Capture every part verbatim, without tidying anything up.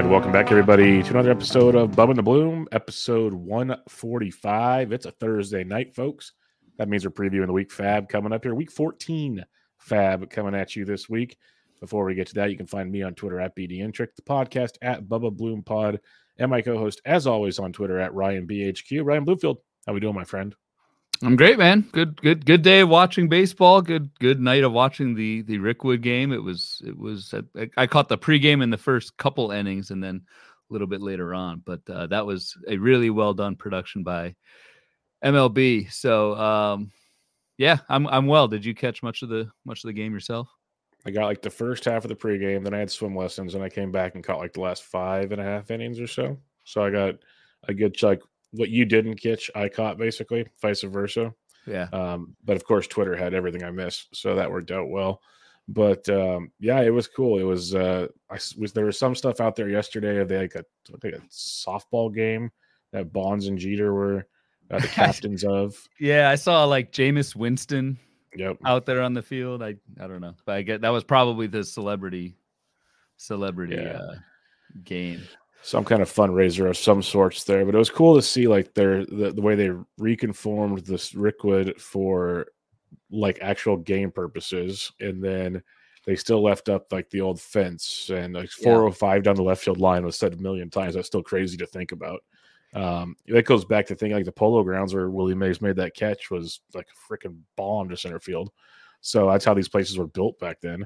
welcome back, everybody, to another episode of Bub and the Bloom, episode one forty-five. It's a Thursday night, folks. That means we're previewing the week fab coming up here. Week fourteen fab coming at you this week. Before we get to that, you can find me on Twitter at B D Intric, the podcast at Bubba Bloom Pod, and my co-host, as always, on Twitter at Ryan B H Q. Ryan Bloomfield, how we doing, my friend? I'm great, man. Good, good, good day of watching baseball. Good, good night of watching the the Rickwood game. It was, it was. I, I caught the pregame in the first couple innings, and then a little bit later on. But uh, that was a really well done production by M L B. So, um, yeah, I'm I'm well. Did you catch much of the much of the game yourself? I got like the first half of the pregame, then I had swim lessons, and I came back and caught like the last five and a half innings or so. So I got a good like. What you didn't catch, I caught, basically, vice versa. Yeah. Um, but, of course, Twitter had everything I missed, so that worked out well. But, um, yeah, it was cool. It was, uh, I was there was some stuff out there yesterday. They like a, like a softball game that Bonds and Jeter were uh, the captains of. Yeah, I saw, like, Jameis Winston yep. out there on the field. I I don't know. But I get that was probably the celebrity, celebrity yeah. uh, game. Some kind of fundraiser of some sorts there, but it was cool to see like their the, the way they reconformed this Rickwood for like actual game purposes, and then they still left up like the old fence and like four oh five down the left field line was said a million times. That's still crazy to think about. Um, that goes back to thinking like the Polo Grounds where Willie Mays made that catch was like a freaking bomb to center field. So that's how these places were built back then.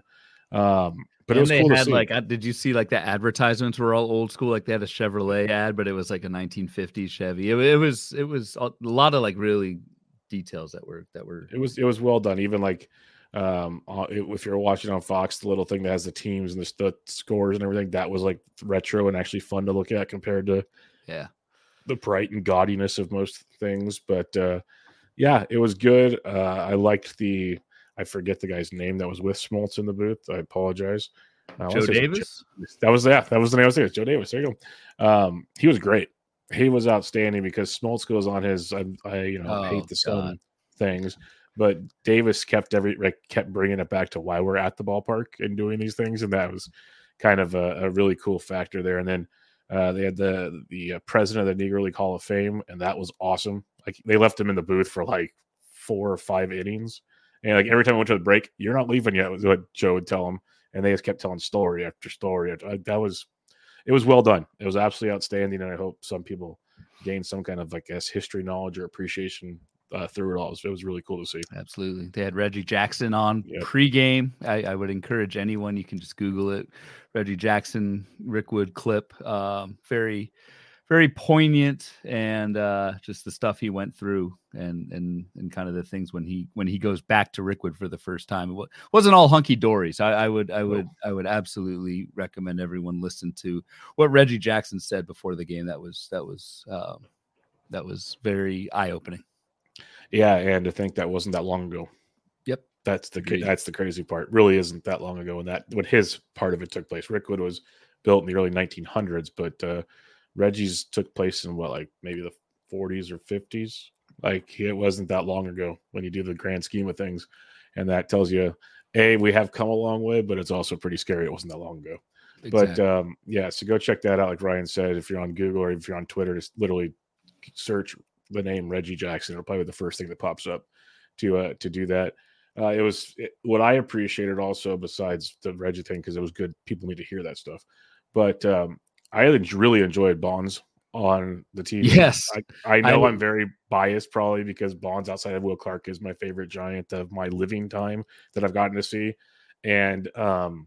Um, But and it was they cool had to see. like, did you see like the advertisements were all old school? Like they had a Chevrolet ad, but it was like a nineteen fifties Chevy. It, it was, it was a lot of like really details that were, that were, it was, it was well done. Even like, um, it, if you're watching on Fox, the little thing that has the teams and the, the scores and everything, that was like retro and actually fun to look at compared to yeah, the bright and gaudiness of most things. But, uh, yeah, it was good. Uh, I liked the, I forget the guy's name that was with Smoltz in the booth. I apologize. Uh, Joe Davis? Joe, that was yeah, that was the name I was thinking. Joe Davis. There you go. Um, he was great. He was outstanding because Smoltz goes on his I, I you know Oh, hate the sun God. things, but Davis kept every like, kept bringing it back to why we're at the ballpark and doing these things, and that was kind of a, a really cool factor there. And then uh, they had the the uh, president of the Negro League Hall of Fame, and that was awesome. Like they left him in the booth for like four or five innings. And like every time I went to the break, you're not leaving yet, was what Joe would tell him. And they just kept telling story after story. I, that was, it was well done. It was absolutely outstanding. And I hope some people gain some kind of, I guess, history knowledge or appreciation uh, through it all. It was, it was really cool to see. Absolutely. They had Reggie Jackson on yep. pregame. I, I would encourage anyone, you can just Google it. Reggie Jackson, Rickwood clip. Um, very, very poignant, and uh, just the stuff he went through, and and and kind of the things when he when he goes back to Rickwood for the first time. It wasn't all hunky dory. So I, I would I would I would absolutely recommend everyone listen to what Reggie Jackson said before the game. That was that was um, that was very eye opening. Yeah, and to think that wasn't that long ago. Yep, that's the Agreed. that's the crazy part. It really isn't that long ago when that when his part of it took place. Rickwood was built in the early nineteen hundreds, but uh, Reggie's took place in what, like maybe the forties or fifties. Like it wasn't that long ago when you do the grand scheme of things. And that tells you, A, we have come a long way, but it's also pretty scary. It wasn't that long ago. Exactly. But um, yeah, so go check that out. Like Ryan said, if you're on Google or if you're on Twitter, just literally search the name Reggie Jackson. It'll probably be the first thing that pops up to uh, to do that. Uh, it was it, what I appreciated also, besides the Reggie thing, because it was good. People need to hear that stuff. But um, I really enjoyed Bonds on the T V. Yes. I, I know I, I'm very biased probably because Bonds outside of Will Clark is my favorite Giant of my living time that I've gotten to see. And um,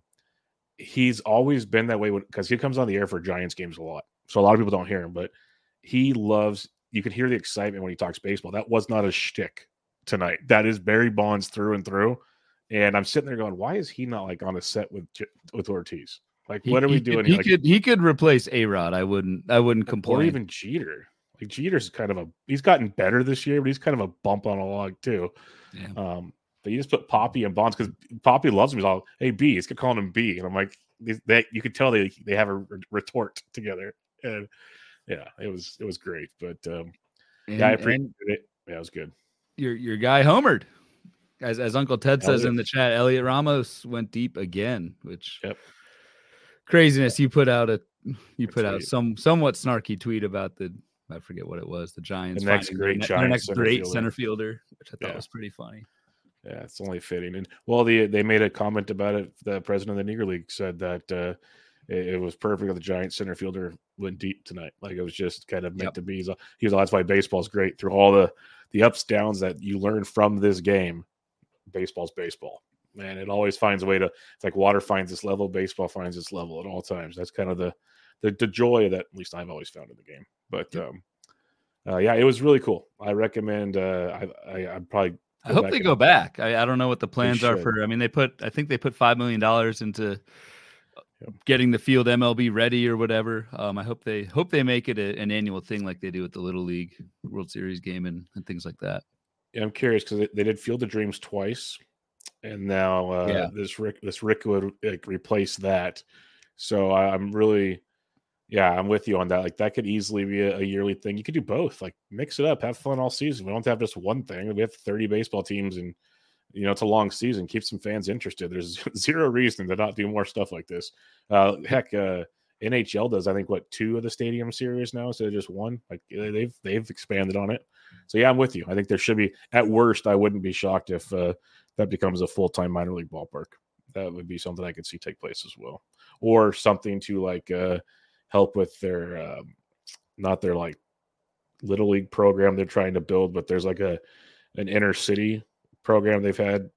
he's always been that way because he comes on the air for Giants games a lot. So a lot of people don't hear him, but he loves, you can hear the excitement when he talks baseball. That was not a shtick tonight. That is Barry Bonds through and through. And I'm sitting there going, why is he not like on a set with with Ortiz? Like, he, what are we he doing could, here? He like, could he could replace A-Rod. I wouldn't I wouldn't complain. Or even Jeter. Like Jeter's kind of a he's gotten better this year, but he's kind of a bump on a log too. Yeah. Um, but you just put Poppy and Bonds because Poppy loves him. He's all, hey B, he's calling him B, and I'm like, that you could tell they they have a retort together, and yeah, it was it was great. But um, and, yeah, I appreciated it. Yeah, it was good. Your your guy homered. As as Uncle Ted Elliot. says in the chat, Elliot Ramos went deep again, which yep. craziness. You put out a you put out some somewhat snarky tweet about the, I forget what it was, the Giants. The next great their, Giants their next center great fielder. center fielder, which I thought Yeah. was pretty funny. Yeah, it's only fitting. And well, the they made a comment about it. The president of the Negro League said that uh, it, it was perfect that the Giants center fielder went deep tonight. Like it was just kind of meant Yep. to be. He's, he was that's why baseball's great. Through all the the ups downs that you learn from this game, baseball's baseball. Man, it always finds a way to. It's like water finds its level. Baseball finds its level at all times. That's kind of the the, the joy that at least I've always found in the game. But Yep. um, uh, yeah, it was really cool. I recommend. Uh, I, I I'm probably. I hope they and, go back. I, I don't know what the plans are should. for. I mean, they put. I think they put five million dollars into Yep. getting the field M L B ready or whatever. Um, I hope they hope they make it a, an annual thing like they do with the Little League World Series game and, and things like that. Yeah, I'm curious because they, they did Field of Dreams twice, and now uh, Yeah. this Rick this Rick would like, replace that. So I, I'm really, yeah, I'm with you on that. Like that could easily be a, a yearly thing. You could do both. Like mix it up, have fun all season. We don't have just one thing. We have thirty baseball teams, and you know it's a long season. Keep some fans interested. There's zero reason to not do more stuff like this. Uh, heck, uh, N H L does I think what two of the stadium series now instead of just one. Like they've they've expanded on it. So yeah, I'm with you. I think there should be. At worst, I wouldn't be shocked if uh, that becomes a full time minor league ballpark. That would be something I could see take place as well, or something to like uh, help with their um, not their like little league program they're trying to build, but there's like a an inner city program they've had.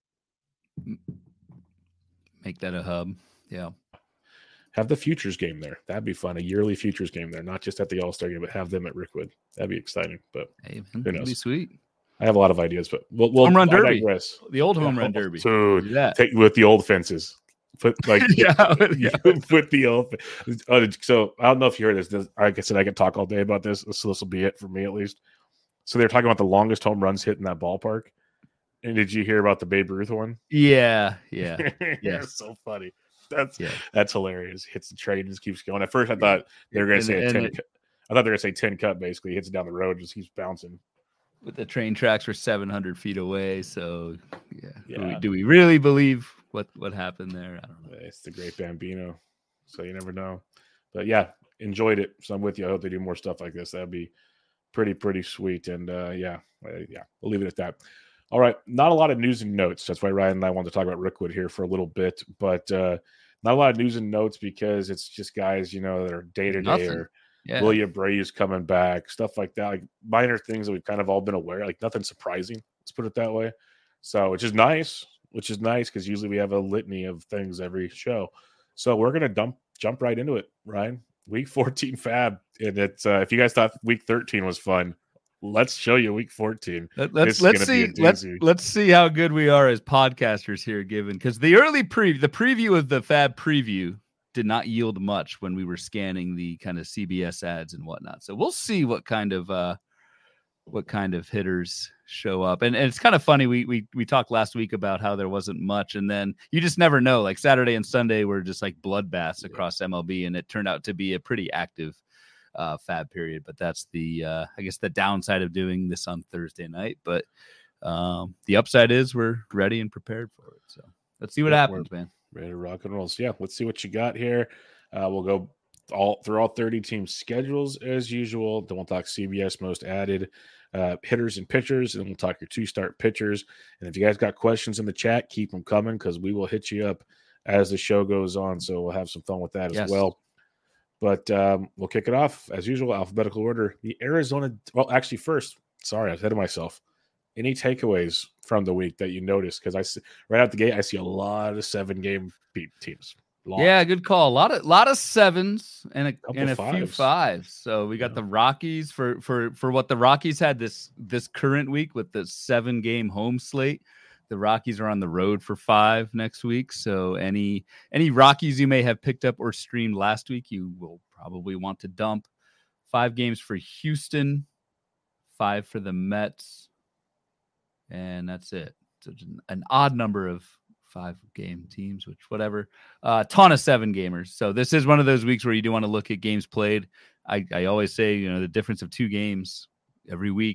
Make that a hub. Yeah. Have the futures game there. That'd be fun. A yearly futures game there, not just at the All Star game, but have them at Rickwood. That'd be exciting. But Hey, man, who that'd knows? be sweet. I have a lot of ideas, but we'll, we'll Home run I derby. digress. The old home Yeah. run derby. Dude, Do that. take with the old fences. Put like Yeah, you yeah. put the old. Oh, so I don't know if you heard this. this. Like I said, I could talk all day about this. So this will be it for me at least. So they're talking about the longest home runs hit in that ballpark. And did you hear about the Babe Ruth one? Yeah, yeah. yeah, Yes. it's so funny. That's Yeah. that's hilarious. Hits the train, just keeps going. At first, I thought they were going to say a And- ten. and it- cut. I thought they were going to say ten cut. Basically, hits it down the road, just keeps bouncing. But the train tracks were seven hundred feet away. So, yeah. Do, we, Yeah. do we really believe what, what happened there? I don't know. It's the great Bambino, so you never know. But yeah, enjoyed it. So I'm with you. I hope they do more stuff like this. That'd be pretty pretty sweet. And uh, yeah, uh, yeah, we'll leave it at that. All right, not a lot of news and notes. That's why Ryan and I wanted to talk about Rickwood here for a little bit, but uh, not a lot of news and notes because it's just guys, you know, that are day to day Nothing. or Yeah. William Abreu's coming back, stuff like that, like minor things that we've kind of all been aware, like nothing surprising. Let's put it that way. So, which is nice, which is nice because usually we have a litany of things every show. So we're gonna dump jump right into it, Ryan. Week fourteen Fab, and it's uh, if you guys thought Week thirteen was fun, let's show you Week fourteen. Let, This let's is let's gonna see be a let's doozy. let's see how good we are as podcasters here, given because the early preview, the preview of the Fab preview did not yield much when we were scanning the kind of C B S ads and whatnot. So we'll see what kind of uh, what kind of hitters show up. And, and it's kind of funny. We we we talked last week about how there wasn't much, and then you just never know. Like Saturday and Sunday were just like bloodbaths across M L B, and it turned out to be a pretty active uh, Fab period. But that's the uh, I guess the downside of doing this on Thursday night. But um, the upside is we're ready and prepared for it. So let's see what Yeah, happens, man. Ready to rock and roll. So yeah, let's see what you got here. Uh, we'll go all through all thirty team schedules as usual. Then we'll talk C B S most added uh, hitters and pitchers, and we'll talk your two start pitchers. And if you guys got questions in the chat, keep them coming because we will hit you up as the show goes on. So we'll have some fun with that Yes. as well. But um, we'll kick it off as usual, alphabetical order. The Arizona. Well, actually, first, sorry, I was ahead of myself. Any takeaways from the week that you noticed? Because I see, right out the gate, I see a lot of seven game teams. Long. Yeah, good call. A lot of lot of sevens and a Couple and a few fives. fives. So we got Yeah. the Rockies for for for what the Rockies had this this current week with the seven game home slate. The Rockies are on the road for five next week. So any any Rockies you may have picked up or streamed last week, you will probably want to dump. Five games for Houston, five for the Mets, and that's it. So just an- an odd number of five game teams, which whatever. A uh, ton of seven gamers. So this is one of those weeks where you do want to look at games played. I, I always say, you know, the difference of two games every week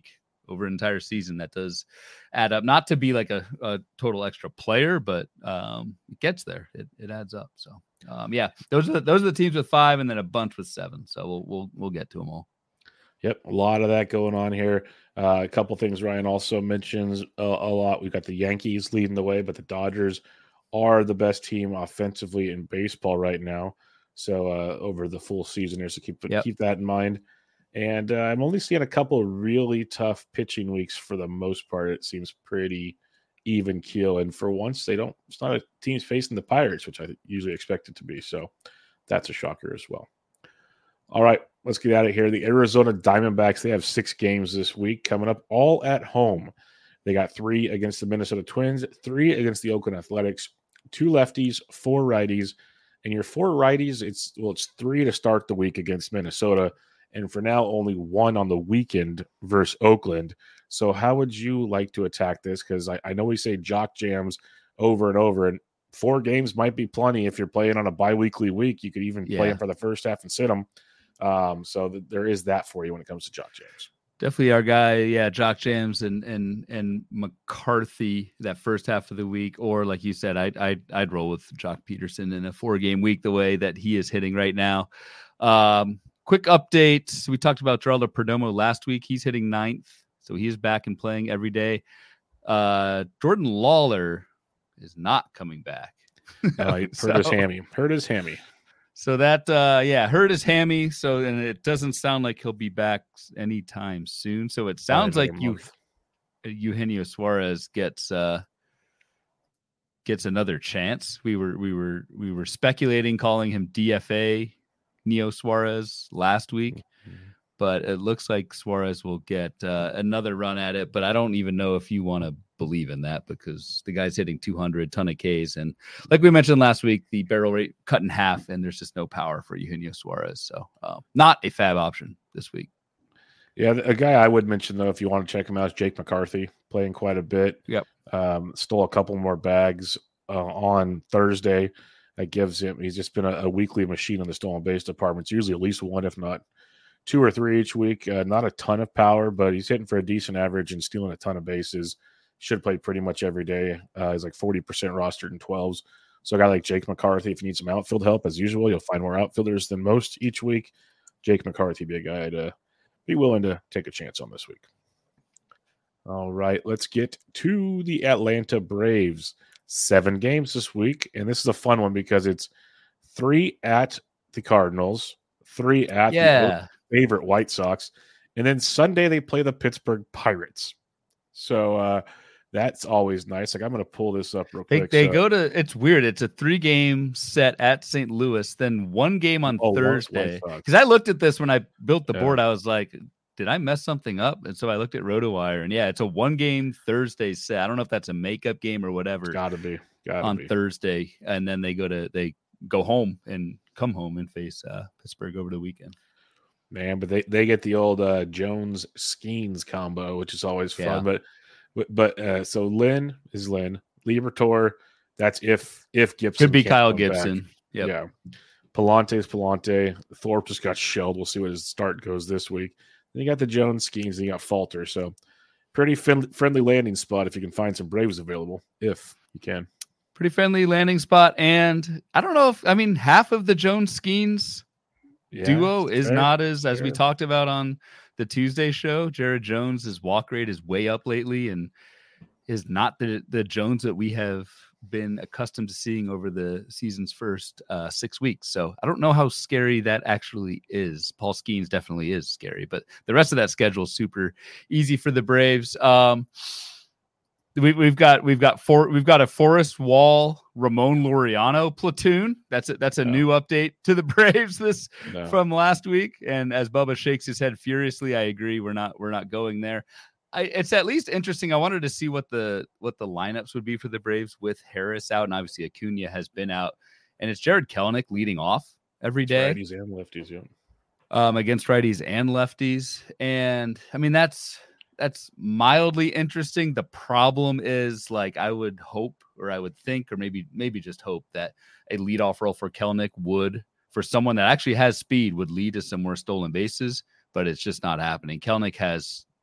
over an entire season, that does add up. Not to be like a, a total extra player, but um, it gets there. It, it adds up. So um, yeah, those are the, those are the teams with five, and then a bunch with seven. So we'll we'll we'll get to them all. Yep, a lot of that going on here. Uh, a couple things Ryan also mentions a, a lot. We've got the Yankees leading the way, but the Dodgers are the best team offensively in baseball right now. So uh, over the full season here, so keep Yep. keep that in mind. And uh, I'm only seeing a couple of really tough pitching weeks for the most part. It seems pretty even keel. And for once, they don't. It's not a team's facing the Pirates, which I usually expect it to be. So that's a shocker as well. All right, let's get out of here. The Arizona Diamondbacks, they have six games this week coming up, all at home. They got three against the Minnesota Twins, three against the Oakland Athletics, two lefties, four righties. And your four righties, it's well, it's three to start the week against Minnesota. And for now, only one on the weekend versus Oakland. So how would you like to attack this? Because I, I know we say jock jams over and over, and four games might be plenty if you're playing on a biweekly week. You could even Yeah. play them for the first half and sit them. Um, so th- there is that for you when it comes to jock jams. Definitely our guy, yeah, Jock Jams and and and McCarthy that first half of the week, or like you said, I'd I'd, I'd roll with Jock Peterson in a four game week the way that he is hitting right now. Um, quick update: we talked about Geraldo Perdomo last week. He's hitting ninth, so he's back and playing every day. Uh, Jordan Lawler is not coming back. Uh, he hurt So- his hammy. Hurt his hammy. So that, uh, yeah, hurt his hammy. So, and it doesn't sound like he'll be back anytime soon. So it sounds Probably like another you, month. Eugenio Suarez gets uh, gets another chance. We were we were we were speculating calling him D F A Neo Suarez last week, Mhm. but it looks like Suarez will get uh, another run at it. But I don't even know if you want to believe in that, because the guy's hitting two hundred, ton of Ks, and like we mentioned last week, the barrel rate cut in half, and there's just no power for Eugenio Suarez. So uh, not a fab option this week. Yeah, a guy I would mention, though, if you want to check him out, is Jake McCarthy, playing quite a bit. Yep. Um, stole a couple more bags uh, on Thursday. That gives him, he's just been a, a weekly machine in the stolen base department. It's usually at least one, if not two or three each week. Uh, not a ton of power, but he's hitting for a decent average and stealing a ton of bases. Should play pretty much every day. Uh, he's like forty percent rostered in twelves. So a guy like Jake McCarthy, if you need some outfield help, as usual, you'll find more outfielders than most each week. Jake McCarthy be a guy to be willing to take a chance on this week. All right, let's get to the Atlanta Braves. Seven games this week, and this is a fun one because it's three at the Cardinals, three at Yeah. the favorite White Sox, and then Sunday they play the Pittsburgh Pirates. So uh, that's always nice. Like, I'm going to pull this up real They, quick. they So- go to, it's weird. It's a three game set at Saint Louis, then one game on Oh, White- Thursday. White Sox. Because I looked at this when I built the Yeah. board. I was like, did I mess something up? And so I looked at RotoWire, and yeah, it's a one game Thursday set. I don't know if that's a makeup game or whatever Got to be. Got to on be. Thursday. And then they go to, they go home and come home and face uh, Pittsburgh over the weekend. Man, but they, they get the old uh, Jones Skeens combo, which is always fun. Yeah. But but uh, so Lynn is Lynn. Libertor, that's if if Gibson Could be can't Kyle come back. Gibson. Yep. Yeah. Palante's Palante. Thorpe just got shelled. We'll see what his start goes this week. Then you got the Jones Skeens, and you got Falter. So pretty fin- friendly landing spot if you can find some Braves available, if you can. Pretty friendly landing spot. And I don't know if, I mean, half of the Jones Skeens Yeah, duo it's is fair. not as as we fair. talked about on the Tuesday show. Jared Jones, his walk rate is way up lately and is not the the Jones that we have been accustomed to seeing over the season's first uh, six weeks. So I don't know how scary that actually is. Paul Skeens definitely is scary, but the rest of that schedule is super easy for the Braves. Um, we, we've got we've got four we've got a Forrest Wall Ramon Laureano platoon. That's a, that's a Yeah. new update to the Braves this No. from last week. And as Bubba shakes his head furiously, I agree. We're not we're not going there. I, it's at least interesting. I wanted to see what the what the lineups would be for the Braves with Harris out, and obviously Acuna has been out, and it's Jared Kelenic leading off every day Righties and lefties, yeah. um, against righties and lefties. And I mean, that's that's mildly interesting. The problem is, like, I would hope, or I would think, or maybe maybe just hope that a leadoff role for Kelenic would, for someone that actually has speed, would lead to some more stolen bases. But it's just not happening. Kelenic has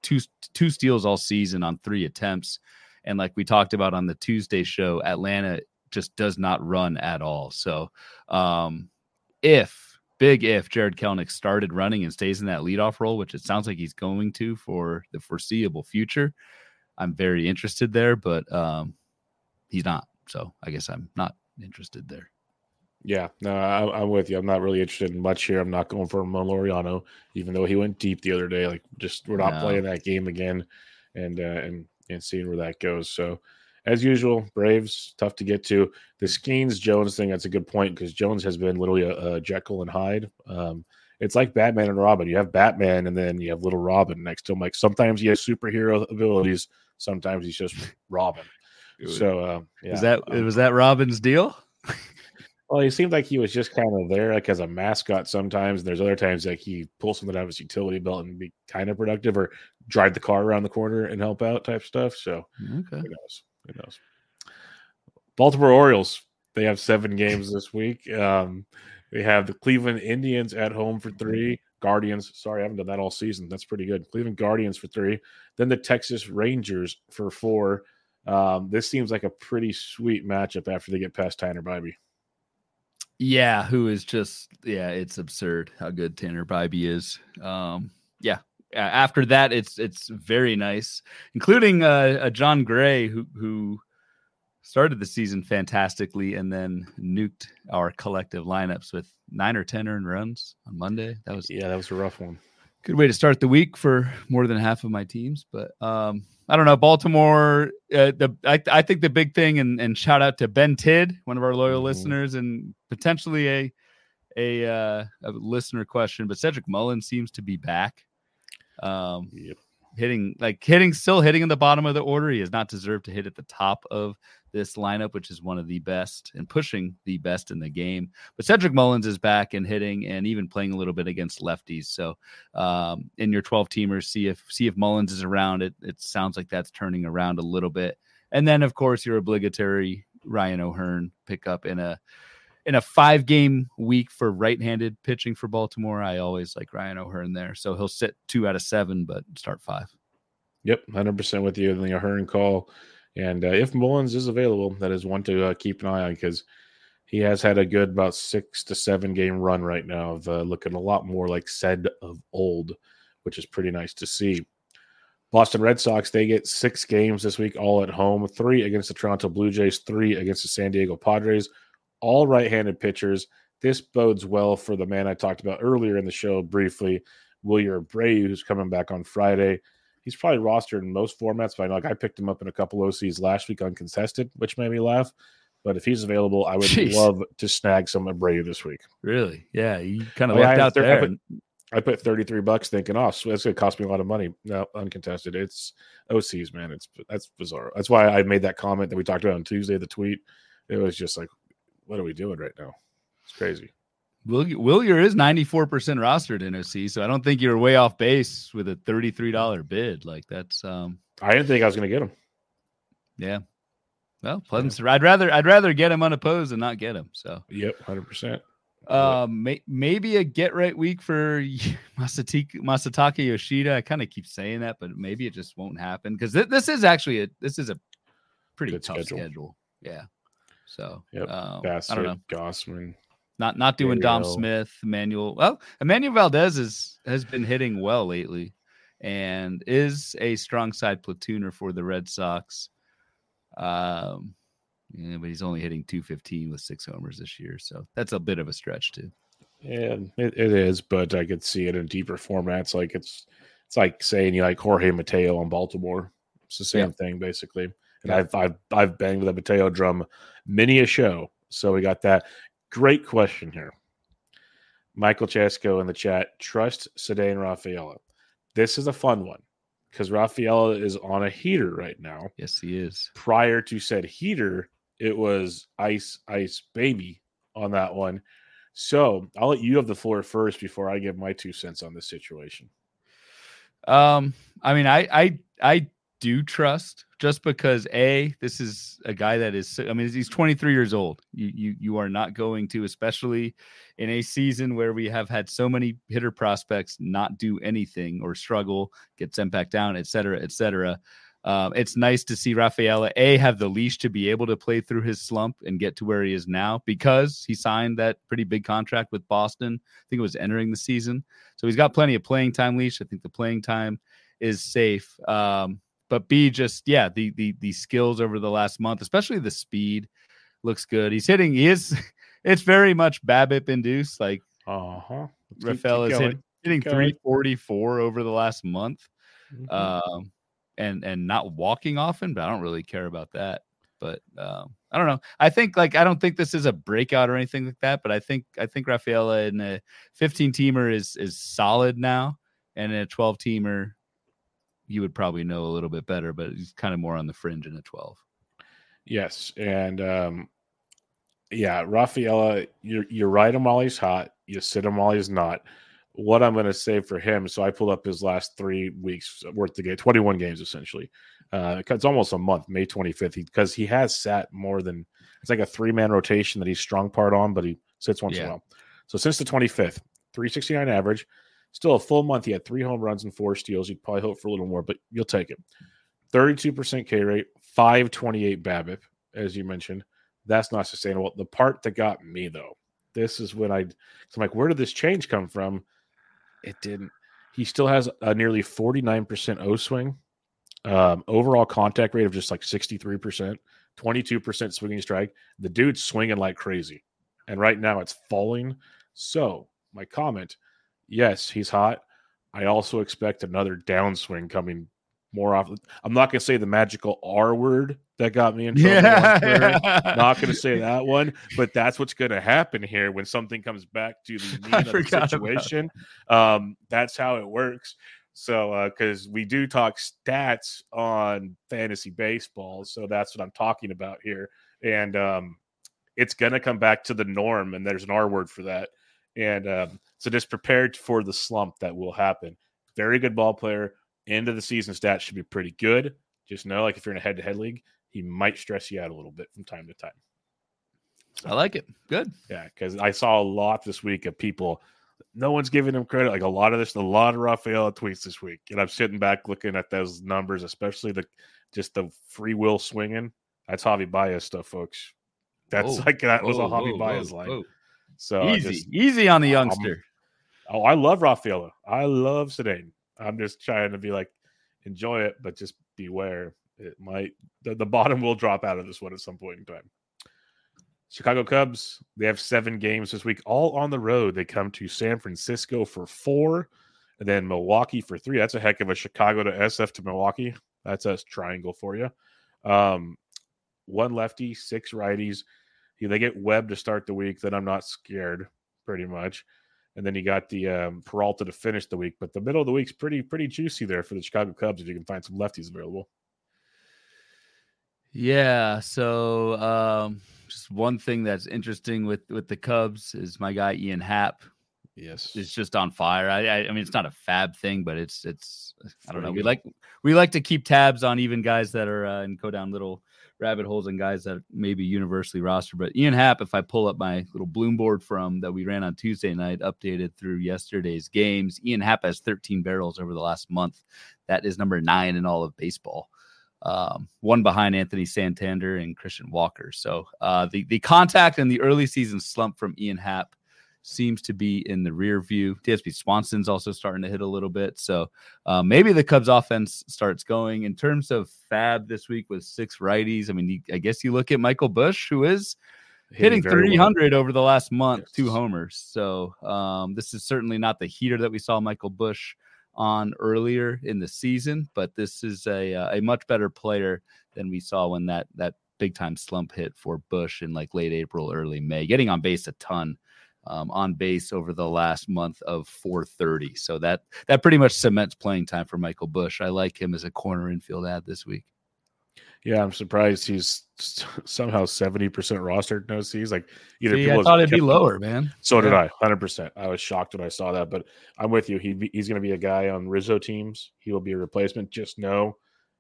two two steals all season on three attempts. And like we talked about on the Tuesday show, Atlanta just does not run at all. So um, if, big if, Jared Kelenic started running and stays in that leadoff role, which it sounds like he's going to for the foreseeable future, I'm very interested there, but um, he's not. So I guess I'm not interested there. Yeah, no, I, I'm with you. I'm not really interested in much here. I'm not going for Laureano, even though he went deep the other day. Like, just we're not No. playing that game again, and uh, and and seeing where that goes. So, as usual, Braves tough to get to. The Skeens Jones thing, that's a good point, because Jones has been literally a, a Jekyll and Hyde. Um, it's like Batman and Robin. You have Batman, and then you have Little Robin next to him. Like, sometimes he has superhero abilities, sometimes he's just Robin. So, uh, yeah. Is that um, was that Robin's deal? Well, he seemed like he was just kind of there, like as a mascot sometimes. And there's other times like he pulls something out of his utility belt and be kind of productive, or drive the car around the corner and help out type stuff. So Okay. who knows? Who knows? Baltimore Orioles, they have seven games this week. Um, they have the Cleveland Indians at home for three. Guardians, sorry, I haven't done that all season. That's pretty good. Cleveland Guardians for three. Then the Texas Rangers for four. Um, this seems like a pretty sweet matchup after they get past Tanner Bybee. Yeah, who is just, yeah, it's absurd how good Tanner Bybee is. Um, yeah, after that, it's it's very nice, including uh, a John Gray who who started the season fantastically and then nuked our collective lineups with nine or ten earned runs on Monday. That was yeah, that was a rough one. Good way to start the week for more than half of my teams, but um, I don't know. Baltimore, uh, the I, I think the big thing, and, and shout out to Ben Tidd, one of our loyal mm-hmm. listeners, and potentially a a, uh, a listener question. But Cedric Mullins seems to be back, um, yep. hitting like hitting still hitting in the bottom of the order. He has not deserved to hit at the top of this lineup, which is one of the best and pushing the best in the game. But Cedric Mullins is back and hitting and even playing a little bit against lefties. So um, in your twelve teamers, see if see if Mullins is around. It it sounds like that's turning around a little bit. And then of course your obligatory Ryan O'Hearn pickup in a in a five game week for right-handed pitching for Baltimore. I always like Ryan O'Hearn there. So he'll sit two out of seven, but start five. Yep, one hundred percent with you in the O'Hearn call. And uh, if Mullins is available, that is one to uh, keep an eye on, because he has had a good about six to seven game run right now of uh, looking a lot more like Ced of old, which is pretty nice to see. Boston Red Sox, they get six games this week, all at home, three against the Toronto Blue Jays, three against the San Diego Padres, all right-handed pitchers. This bodes well for the man I talked about earlier in the show briefly, Wilyer Abreu, who's coming back on Friday. He's probably rostered in most formats, but I know like I picked him up in a couple O Cs last week uncontested, which made me laugh. But if he's available, I would Jeez. love to snag some Abreu this week. Really? Yeah, you kind of I mean, left I out th- there. I put, I put thirty-three bucks thinking, oh, so that's going to cost me a lot of money. No, uncontested. It's O Cs, man. It's That's bizarre. That's why I made that comment that we talked about on Tuesday, the tweet. It was just like, what are we doing right now? It's crazy. Wilyer is ninety-four percent rostered in O C, so I don't think you're way off base with a thirty-three dollars bid. Like that's um I didn't think I was going to get him. Yeah. Well, pleasant. Yeah. I'd rather I'd rather get him unopposed than not get him. So yep, one hundred percent. Um, may, maybe a get right week for Masataka, Masataka Yoshida. I kind of keep saying that, but maybe it just won't happen because th- this is actually a this is a pretty Good tough schedule. schedule. Yeah. So yep. um, Bassett, I don't know. Gossman. Not not doing Dom Smith, Emmanuel. Well, Emmanuel Valdez is, has been hitting well lately and is a strong side platooner for the Red Sox. Um, yeah, but he's only hitting two fifteen with six homers this year, so that's a bit of a stretch too. Yeah, it, it is, but I could see it in deeper formats. Like it's it's like saying you like Jorge Mateo on Baltimore. It's the same yeah. thing basically. And yeah. I've I've I've banged the Mateo drum many a show. So we got that. Great question here. Michael Chesko in the chat. Trust Ceddanne Rafaela. This is a fun one because Rafaela is on a heater right now. Yes, he is. Prior to said heater, it was ice, ice, baby on that one. So I'll let you have the floor first before I give my two cents on this situation. Um, I mean, I, I, I do trust, just because a this is a guy that is, I mean, he's twenty-three years old. You you you are not going to, especially in a season where we have had so many hitter prospects not do anything or struggle, get sent back down, et cetera, et cetera. Um, it's nice to see Rafaela a have the leash to be able to play through his slump and get to where he is now, because he signed that pretty big contract with Boston. I think it was entering the season, so he's got plenty of playing time leash. I think the playing time is safe. Um, But B, just, yeah, the the the skills over the last month, especially the speed, looks good. He's hitting, he is, it's very much BABIP induced. Like, uh-huh. Rafael is hit, hitting three forty-four over the last month, mm-hmm. um, and and not walking often, but I don't really care about that. But um, I don't know. I think, like, I don't think this is a breakout or anything like that, but I think I think Rafaela in a fifteen-teamer is is solid now, and in a twelve-teamer, you would probably know a little bit better, but he's kind of more on the fringe in a twelve. Yes. And um, yeah, Rafaela, you're, you're right him while he's hot. You sit him while he's not. What I'm going to say for him, so I pulled up his last three weeks worth of game, twenty-one games essentially. Uh, it's almost a month, May twenty-fifth, because he, he has sat more than, it's like a three-man rotation that he's strong part on, but he sits once yeah. in a while. So since the twenty-fifth, three sixty-nine average. Still a full month. He had three home runs and four steals. You'd probably hope for a little more, but you'll take it. thirty-two percent K rate, five twenty-eight BABIP, as you mentioned. That's not sustainable. The part that got me, though, this is when I, so I'm like, where did this change come from? It didn't. He still has a nearly forty-nine percent O swing, um, overall contact rate of just like sixty-three percent, twenty-two percent swinging strike. The dude's swinging like crazy. And right now it's falling. So my comment, yes, he's hot. I also expect another downswing coming more often. I'm not going to say the magical R word that got me in trouble. Yeah. Not going to say that one, but that's what's going to happen here when something comes back to the mean of the situation. Um, that's how it works. So, because uh, we do talk stats on fantasy baseball, so that's what I'm talking about here. And um, it's going to come back to the norm, and there's an R word for that. And um, so just prepared for the slump that will happen. Very good ball player. End of the season stats should be pretty good. Just know, like, if you're in a head-to-head league, he might stress you out a little bit from time to time. So, I like it. Good. Yeah, because I saw a lot this week of people, no one's giving him credit. Like a lot of this, a lot of Rafaela tweets this week. And I'm sitting back looking at those numbers, especially the just the free will swinging. That's Javi Baez stuff, folks. That's whoa, like, that was whoa, a Javi whoa, Baez whoa, line. Whoa. So easy, just, easy on the youngster. Um, oh, I love Rafaela. I love Sedane. I'm just trying to be like, enjoy it, but just beware. It might, the, the bottom will drop out of this one at some point in time. Chicago Cubs, they have seven games this week, all on the road. They come to San Francisco for four, and then Milwaukee for three. That's a heck of a Chicago to S F to Milwaukee. That's a triangle for you. Um, one lefty, six righties. They get Webb to start the week. Then I'm not scared, pretty much. And then you got the um, Peralta to finish the week. But the middle of the week's pretty pretty juicy there for the Chicago Cubs if you can find some lefties available. Yeah, so um, just one thing that's interesting with, with the Cubs is my guy Ian Happ. Yes, is just on fire. I, I I mean, it's not a fab thing, but it's it's I don't know. We like we like to keep tabs on even guys that are uh, and go down little rabbit holes and guys that may be universally rostered. But Ian Happ, if I pull up my little bloom board from that we ran on Tuesday night, updated through yesterday's games, Ian Happ has thirteen barrels over the last month. That is number nine in all of baseball. Um, one behind Anthony Santander and Christian Walker. So uh, the, the contact and the early season slump from Ian Happ seems to be in the rear view. D S P Swanson's also starting to hit a little bit. So uh, maybe the Cubs offense starts going. In terms of fab this week with six righties, I mean, you, I guess you look at Michael Busch, who is hitting, hitting three hundred well over the last month, yes. two homers. So um, this is certainly not the heater that we saw Michael Busch on earlier in the season, but this is a a much better player than we saw when that that big time slump hit for Busch in like late April, early May, getting on base a ton. Um, on base over the last month of four thirty. So that that pretty much cements playing time for Michael Busch. I like him as a corner infield ad this week. Yeah, I'm surprised he's somehow seventy percent rostered. No, he's like either See, people I thought it'd be lower, man. So yeah. did I, one hundred percent. I was shocked when I saw that, but I'm with you. He he's going to be a guy on Rizzo teams. He will be a replacement. Just know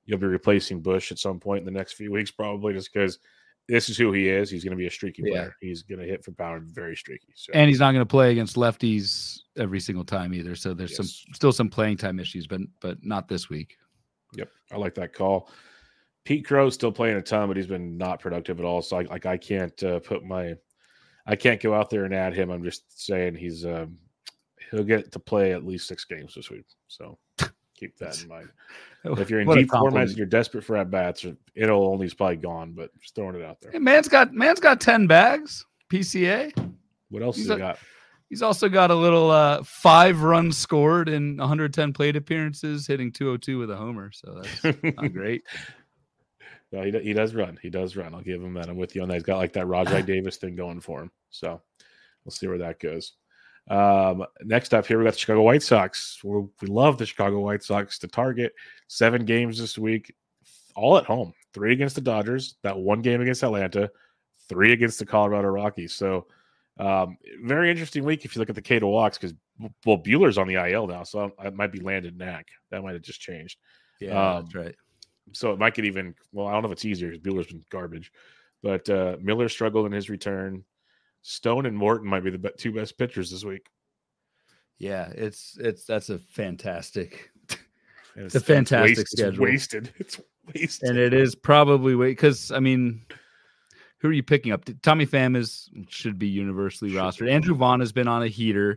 you'll be replacing Bush at some point in the next few weeks, probably just because this is who he is. He's going to be a streaky player. Yeah. He's going to hit for power and very streaky. So. And he's not going to play against lefties every single time either. So there's yes. some still some playing time issues, but but not this week. Yep, I like that call. Pete Crow's still playing a ton, but he's been not productive at all. So I, like I can't uh, put my, I can't go out there and add him. I'm just saying he's um, he'll get to play at least six games this week. So. Keep that in mind. If you're in what deep formats and you're desperate for at bats, it'll only is probably gone. But just throwing it out there. Hey, man's got man's got ten bags. P C A. What else he's has he got? He's also got a little uh, five runs scored in one hundred ten plate appearances, hitting two oh two with a homer. So that's not great. No, he he does run. He does run. I'll give him that. I'm with you on that. He's got like that Rajai Davis thing going for him. So we'll see where that goes. Um, next up here, we got the Chicago White Sox. We're, we love the Chicago White Sox to target. Seven games this week, all at home. Three against the Dodgers, that one game against Atlanta, three against the Colorado Rockies. So um, very interesting week if you look at the K to walks because, well, Buehler's on the I L now, so it might be Landon Knack. That might have just changed. Yeah, um, that's right. So it might get even – well, I don't know if it's easier because Buehler's been garbage. But uh, Miller struggled in his return. Stone and Morton might be the two best pitchers this week. Yeah, it's it's that's a fantastic, it's, it's a fantastic it's schedule. It's wasted. It's wasted, and it is probably wait because I mean, who are you picking up? Tommy Pham is should be universally should rostered. Be. Andrew Vaughn has been on a heater,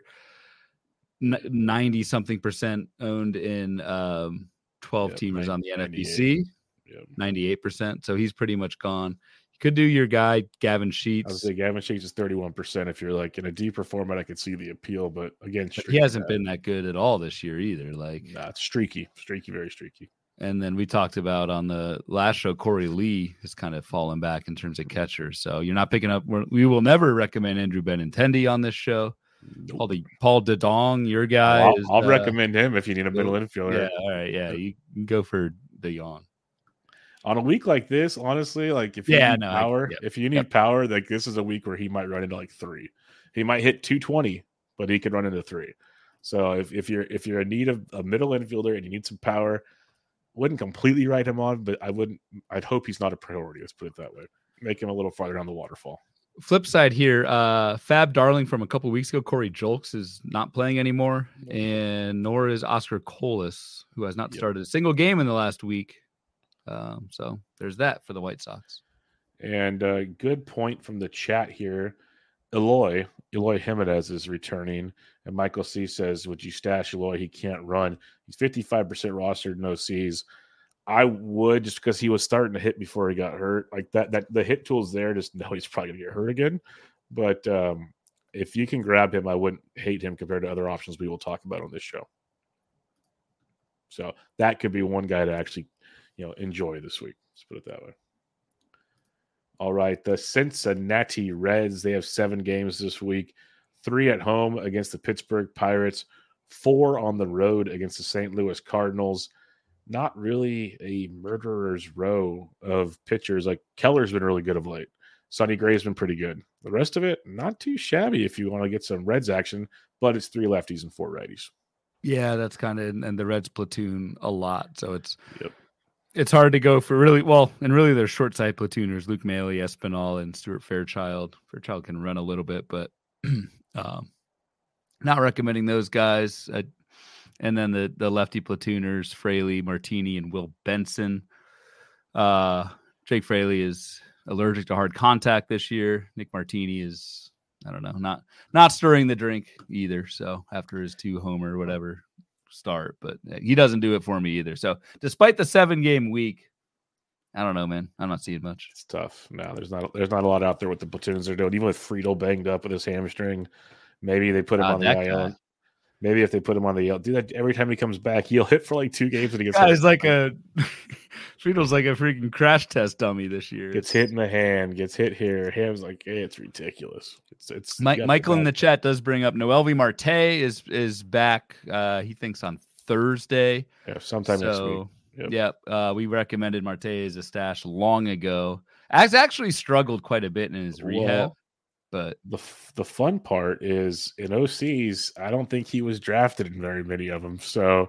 ninety something percent owned in um, twelve yep, teamers on the N F B C, ninety-eight percent. So he's pretty much gone. You could do your guy Gavin Sheets. I would say Gavin Sheets is thirty-one percent. If you're like in a deeper format, I could see the appeal, but again, but he hasn't been that good at all this year either. Like, nah, it's streaky, streaky, very streaky. And then we talked about on the last show, Corey Lee has kind of fallen back in terms of catchers. So you're not picking up. We will never recommend Andrew Benintendi on this show. Nope. Paul, the, Paul DeDong, your guy. I'll, is, I'll uh, recommend him if you need a middle infielder. Yeah, all right, yeah, you can go for DeYon. On a week like this, honestly, like if you yeah, need no, power, I, yep. if you need yep. power, like this is a week where he might run into like three. He might hit two twenty, but he could run into three. So if, if you're if you're in need of a middle infielder and you need some power, wouldn't completely write him on, but I wouldn't. I'd hope he's not a priority. Let's put it that way. Make him a little farther down the waterfall. Flip side here, uh, Fab Darling from a couple weeks ago, Corey Julks is not playing anymore, and nor is Oscar Colas, who has not started yep. a single game in the last week. Um, so there's that for the White Sox. And a good point from the chat here. Eloy, Eloy Jimenez is returning. And Michael C says, would you stash Eloy? He can't run. He's fifty-five percent rostered, no C's. I would just because he was starting to hit before he got hurt. Like that, that the hit tool's there. Just know he's probably going to get hurt again. But um, if you can grab him, I wouldn't hate him compared to other options we will talk about on this show. So that could be one guy to actually you know, enjoy this week. Let's put it that way. All right. The Cincinnati Reds, they have seven games this week, three at home against the Pittsburgh Pirates, four on the road against the Saint Louis Cardinals. Not really a murderer's row of pitchers. Like Keller's been really good of late. Sonny Gray's been pretty good. The rest of it, not too shabby if you want to get some Reds action, but it's three lefties and four righties. Yeah, that's kind of, and the Reds platoon a lot. So it's, yep. It's hard to go for really well, and really they're short side platooners: Luke Maile, Espinal, and Stuart Fairchild. Fairchild can run a little bit, but um, not recommending those guys. Uh, and then the the lefty platooners: Fraley, Martini, and Will Benson. Uh, Jake Fraley is allergic to hard contact this year. Nick Martini is, I don't know, not not stirring the drink either. So after his two homer, whatever. Start, but he doesn't do it for me either. So despite the seven game week, I don't know, man. I'm not seeing much. It's tough. No, there's not there's not a lot out there with the platoons they're doing. Even with Friedel banged up with his hamstring, maybe they put him uh, on the I L. Maybe if they put him on the I L, do that every time he comes back, he'll hit for like two games and he gets. Yeah, he's like a Friedel's like a freaking crash test dummy this year. Gets hit in the hand, gets hit here. Ham's like, hey, it's ridiculous. It's it's. Mike, Michael in the chat does bring up Noelvi Marte is is back. Uh, he thinks on Thursday. Yeah, sometime so, next week. Yep. Yep. Uh, we recommended Marte as a stash long ago. Has actually struggled quite a bit in his rehab. Well, but the the fun part is in O Cs, I don't think he was drafted in very many of them. So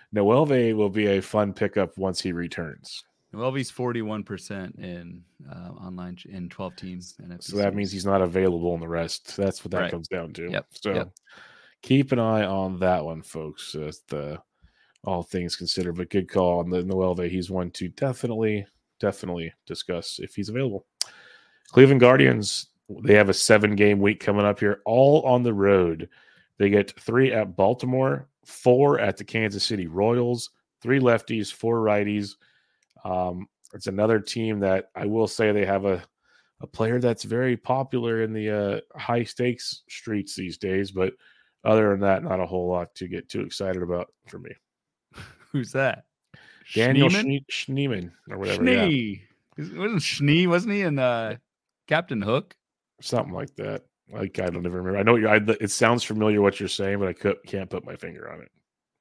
Noelve will be a fun pickup once he returns. Noelve's forty-one percent in uh, online in twelve teams. So that means he's not available in the rest. That's what that right. comes down to. Yep. So yep. keep an eye on that one, folks. Uh, the all things considered, but good call on the Noelve. He's one to definitely, definitely discuss if he's available. Cleveland Guardians, they have a seven-game week coming up here, all on the road. They get three at Baltimore, four at the Kansas City Royals, three lefties, four righties. Um, it's another team that I will say they have a, a player that's very popular in the uh, high-stakes streets these days, but other than that, not a whole lot to get too excited about for me. Who's that? Daniel Schneemann, Schneemann or whatever. Schnee. Yeah. Wasn't Schnee, wasn't he in uh, Captain Hook? Something like that. Like, I don't even remember. I know you're, I, it sounds familiar what you're saying, but I could, can't put my finger on it.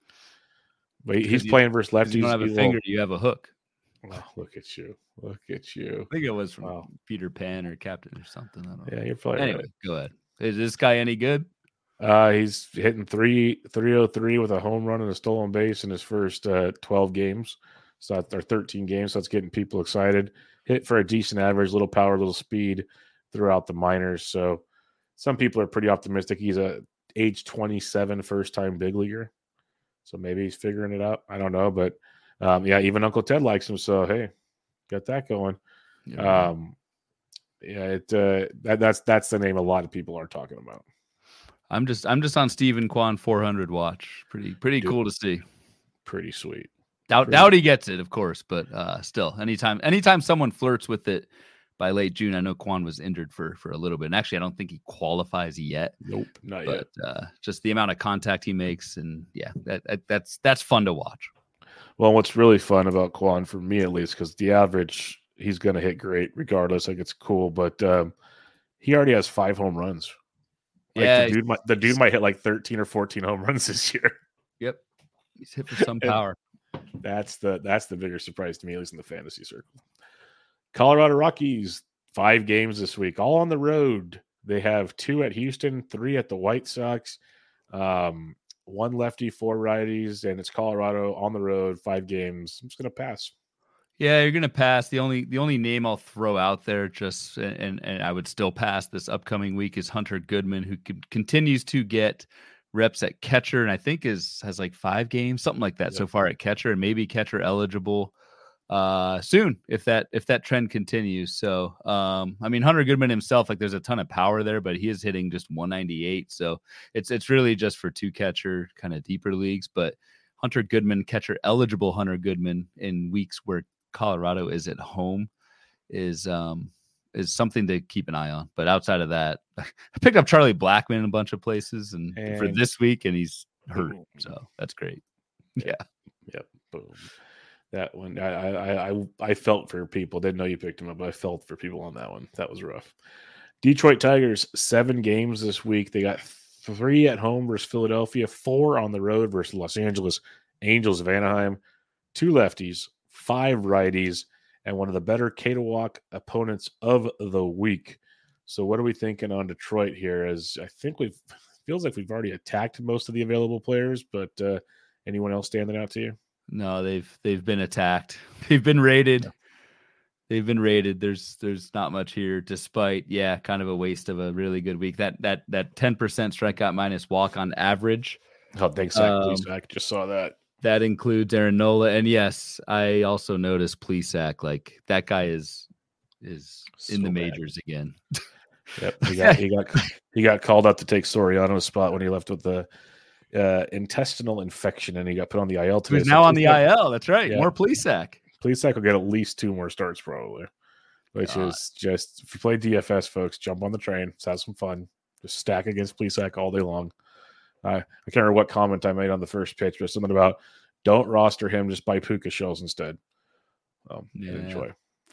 But he's you, playing versus lefties. You don't have a finger, you have a hook. Oh, look at you. Look at you. I think it was from wow. Peter Pan or Captain or something. I don't yeah, know. you're probably anyway, right. Go ahead. Is this guy any good? Uh, he's hitting three three oh three with a home run and a stolen base in his first uh, twelve games. So that's our thirteen games. So that's getting people excited. Hit for a decent average, little power, little speed throughout the minors. So some people are pretty optimistic. He's a age twenty-seven first time big leaguer. So maybe he's figuring it out. I don't know. But um, yeah, even Uncle Ted likes him. So hey, got that going. Yeah, um, yeah it uh, that, that's that's the name a lot of people are talking about. I'm just I'm just on Stephen Kwan four hundred watch. Pretty pretty Dude, cool to see. Pretty sweet. Doubt pretty doubt he gets it, of course, but uh, still, anytime anytime someone flirts with it by late June, I know Kwan was injured for for a little bit, and actually, I don't think he qualifies yet. Nope, not but, yet. But uh, just the amount of contact he makes, and yeah, that, that that's that's fun to watch. Well, what's really fun about Kwan, for me at least, because the average he's going to hit great regardless. Like it's cool, but um, he already has five home runs. Like yeah, the dude, might, the dude might hit like thirteen or fourteen home runs this year. Yep, he's hit for some power. That's the that's the bigger surprise to me, at least in the fantasy circle. Colorado Rockies, five games this week, all on the road. They have two at Houston, three at the White Sox, um, one lefty, four righties, and it's Colorado on the road, five games. I'm just gonna pass. Yeah, you're gonna pass. The only the only name I'll throw out there, just and and I would still pass this upcoming week, is Hunter Goodman, who c- continues to get reps at catcher, and I think is has like five games, something like that, yep. so far at catcher, and maybe catcher eligible uh, soon if that if that trend continues. So, um, I mean, Hunter Goodman himself, like there's a ton of power there, but he is hitting just one ninety-eight, so it's it's really just for two catcher kind of deeper leagues. But Hunter Goodman, catcher eligible Hunter Goodman in weeks where Colorado is at home is um is something to keep an eye on. But outside of that, I picked up Charlie Blackmon in a bunch of places and, and for this week, and he's hurt, boom. So that's great. Yeah, yep. Boom. That one, I I I I felt for people. Didn't know you picked him up, but I felt for people on that one. That was rough. Detroit Tigers, seven games this week. They got three at home versus Philadelphia, four on the road versus Los Angeles Angels of Anaheim, two lefties, five righties, and one of the better K-Walk opponents of the week. So what are we thinking on Detroit here? As I think we've feels like we've already attacked most of the available players, but uh, anyone else standing out to you? No, they've they've been attacked. They've been raided. Yeah. They've been raided. There's there's not much here, despite yeah, kind of a waste of a really good week. That that that ten percent strikeout minus walk on average. Oh, thanks, Zach. Um, Please, Zach. Just saw that. That includes Aaron Nola, and yes, I also noticed Plesac. Like that guy is is so in the majors bad. Again. Yep, he got he got he got called up to take Soriano's spot when he left with the uh, intestinal infection, and he got put on the I L today. He's now so on the I L. That's right. Yeah. More Plesac. Plesac will get at least two more starts probably. Which God. is just if you play D F S, folks, jump on the train. Let's have some fun. Just stack against Plesac all day long. I, I can't remember what comment I made on the first pitch, but something about don't roster him, just buy puka shells instead. Um, yeah. Enjoy.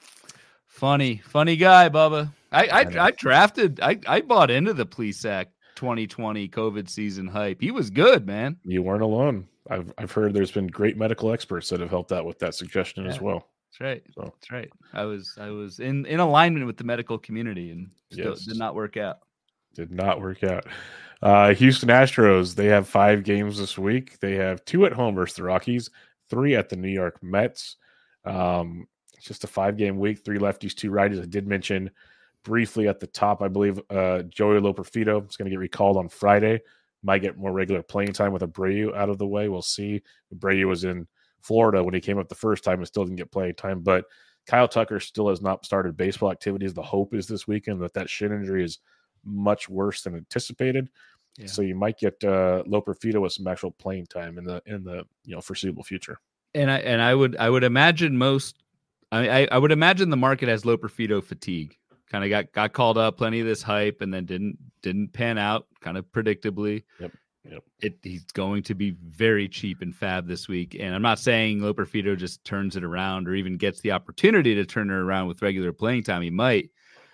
Funny, funny guy, Bubba. I I, I, I drafted, I, I bought into the Plesac twenty twenty COVID season hype. He was good, man. You weren't alone. I've I've heard there's been great medical experts that have helped out with that suggestion yeah. as well. That's right. So. That's right. I was I was in, in alignment with the medical community and still yes. did not work out. Did not work out. Uh, Houston Astros, they have five games this week. They have two at home versus the Rockies, three at the New York Mets. Um, it's just a five-game week, three lefties, two righties. I did mention briefly at the top, I believe uh, Joey Loperfido is going to get recalled on Friday. Might get more regular playing time with Abreu out of the way. We'll see. Abreu was in Florida when he came up the first time and still didn't get playing time. But Kyle Tucker still has not started baseball activities. The hope is this weekend that that shin injury is much worse than anticipated. Yeah. So you might get uh, Loperfido with some actual playing time in the in the you know foreseeable future. And I and I would I would imagine most I I would imagine the market has Loperfido fatigue. Kind of got got called up, plenty of this hype, and then didn't didn't pan out, kind of predictably. Yep. Yep. It, he's going to be very cheap in Fab this week. And I'm not saying Loperfido just turns it around or even gets the opportunity to turn it around with regular playing time. He might.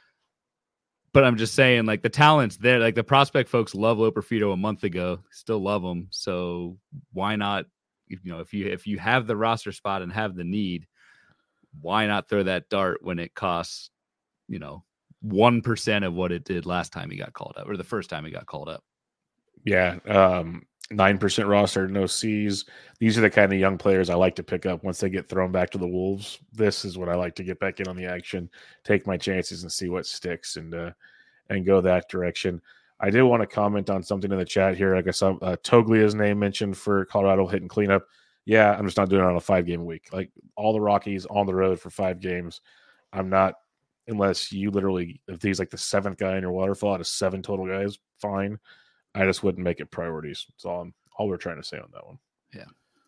But I'm just saying, like, the talent's there. Like, the prospect folks love Loperfido a month ago, still love him. So why not, you know, if you if you have the roster spot and have the need, why not throw that dart when it costs, you know, one percent of what it did last time he got called up, or the first time he got called up? Yeah, um, nine percent roster, no C's. These are the kind of young players I like to pick up once they get thrown back to the Wolves. This is what I like to get back in on the action, take my chances and see what sticks and uh, and go that direction. I did want to comment on something in the chat here. Like I saw uh, Toglia's name mentioned for Colorado hitting cleanup. Yeah, I'm just not doing it on a five-game week. Like all the Rockies on the road for five games. I'm not, unless you literally, if he's like the seventh guy in your waterfall out of seven total guys, fine. I just wouldn't make it priorities. That's all, I'm, all we're trying to say on that one. Yeah.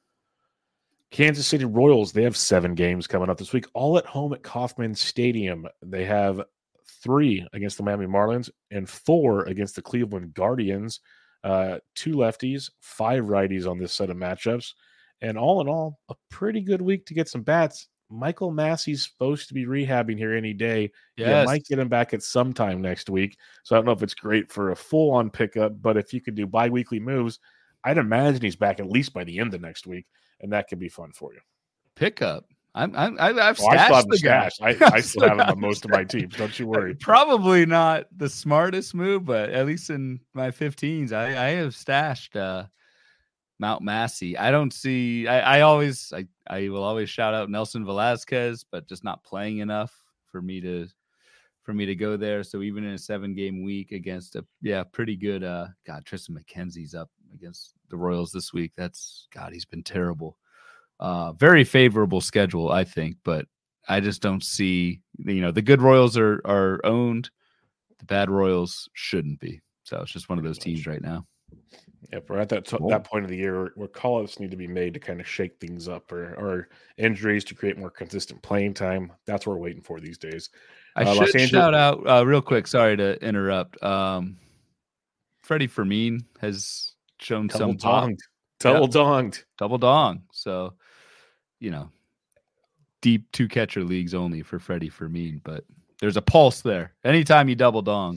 Kansas City Royals, they have seven games coming up this week, all at home at Kauffman Stadium. They have three against the Miami Marlins and four against the Cleveland Guardians. Uh, two lefties, five righties on this set of matchups. And all in all, a pretty good week to get some bats. Michael Massey's supposed to be rehabbing here any day. Yes. You might get him back at some time next week. So I don't know if it's great for a full-on pickup, but if you could do bi-weekly moves, I'd imagine he's back at least by the end of next week, and that could be fun for you. Pickup. I'm, I'm, I've oh, I still have the stash. I, I still have him on most of my teams. Don't you worry. Probably not the smartest move, but at least in my fifteens, I, I have stashed uh, Mount Massey. I don't see. I, I always. I, I will always shout out Nelson Velasquez, but just not playing enough for me to for me to go there. So even in a seven game week against a yeah pretty good. Uh, God, Tristan McKenzie's up against the Royals this week. That's God. He's been terrible. Uh, very favorable schedule, I think, but I just don't see, you know, the good Royals are are owned. The bad Royals shouldn't be. So it's just one of those teams right now. Yep, we're at that t- that point of the year where call-ups need to be made to kind of shake things up, or, or injuries to create more consistent playing time. That's what we're waiting for these days. I uh, should Los shout out uh, real quick. Sorry to interrupt. Um, Freddie Fermin has shown double some donged, double yep. donged, double dong. So, you know, deep two catcher leagues only for Freddie Fermin, but there's a pulse there. Anytime you double dong,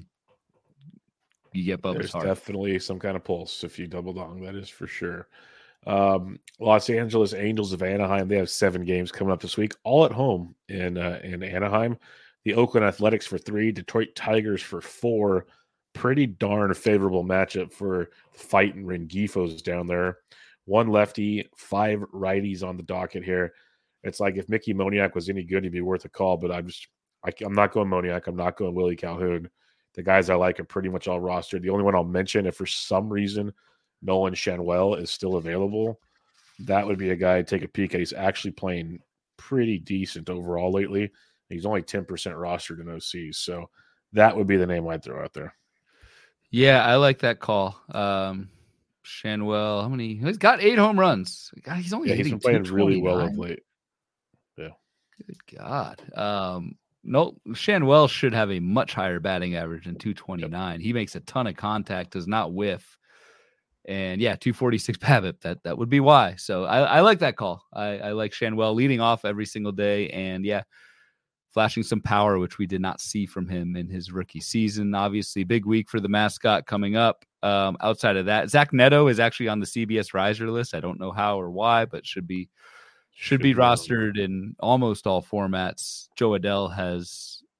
you get Bubba's There's heart. Definitely some kind of pulse if you double dong. That is for sure. Um, Los Angeles Angels of Anaheim, they have seven games coming up this week, all at home in uh, in Anaheim. The Oakland Athletics for three, Detroit Tigers for four. Pretty darn favorable matchup for fighting Rengifos down there. One lefty, five righties on the docket here. It's like if Mickey Moniak was any good, he'd be worth a call. But I'm just, I, I'm not going Moniak. I'm not going Willie Calhoun. The guys I like are pretty much all rostered. The only one I'll mention, if for some reason Nolan Schanuel is still available, that would be a guy I'd take a peek at. He's actually playing pretty decent overall lately. He's only ten percent rostered in O Cs. So that would be the name I'd throw out there. Yeah, I like that call. Um, Schanuel, how many? He's got eight home runs. God, he's only yeah, he's been playing really well of late. Yeah. Good God. Um, no, Schanuel should have a much higher batting average than two twenty-nine. Yep. He makes a ton of contact, does not whiff. And yeah, two forty-six BABIP. That that would be why. So I, I like that call. I, I like Schanuel leading off every single day. And yeah, flashing some power, which we did not see from him in his rookie season. Obviously, big week for the mascot coming up. Um, outside of that, Zach Neto is actually on the C B S riser list. I don't know how or why, but should be should, should be, be rostered in almost all formats. Joe Adele has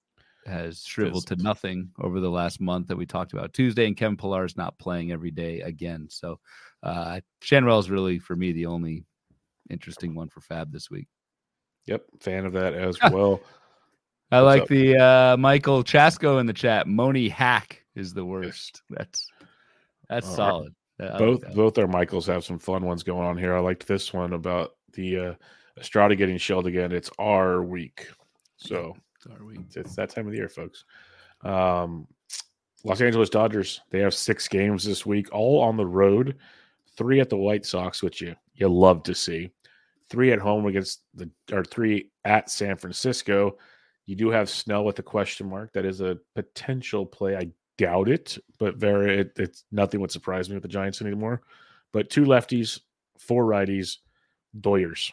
has shriveled to nothing over the last month that we talked about Tuesday, and Kevin Pillar is not playing every day again. So uh, Shanwell is really, for me, the only interesting one for Fab this week. Yep, fan of that as well. I What's like up? the uh, Michael Chasko in the chat. Moni Hack is the worst. Yes. That's that's uh, solid. I both like both our Michaels have some fun ones going on here. I liked this one about the uh, Estrada getting shelled again. It's our week, so it's our week. It's, it's that time of the year, folks. Um, Los Angeles Dodgers, they have six games this week, all on the road. Three at the White Sox, which you you love to see. Three at home against the or three at San Francisco. You do have Snell with a question mark. That is a potential play. I doubt it, but very it, it's nothing would surprise me with the Giants anymore. But two lefties, four righties, Doyers.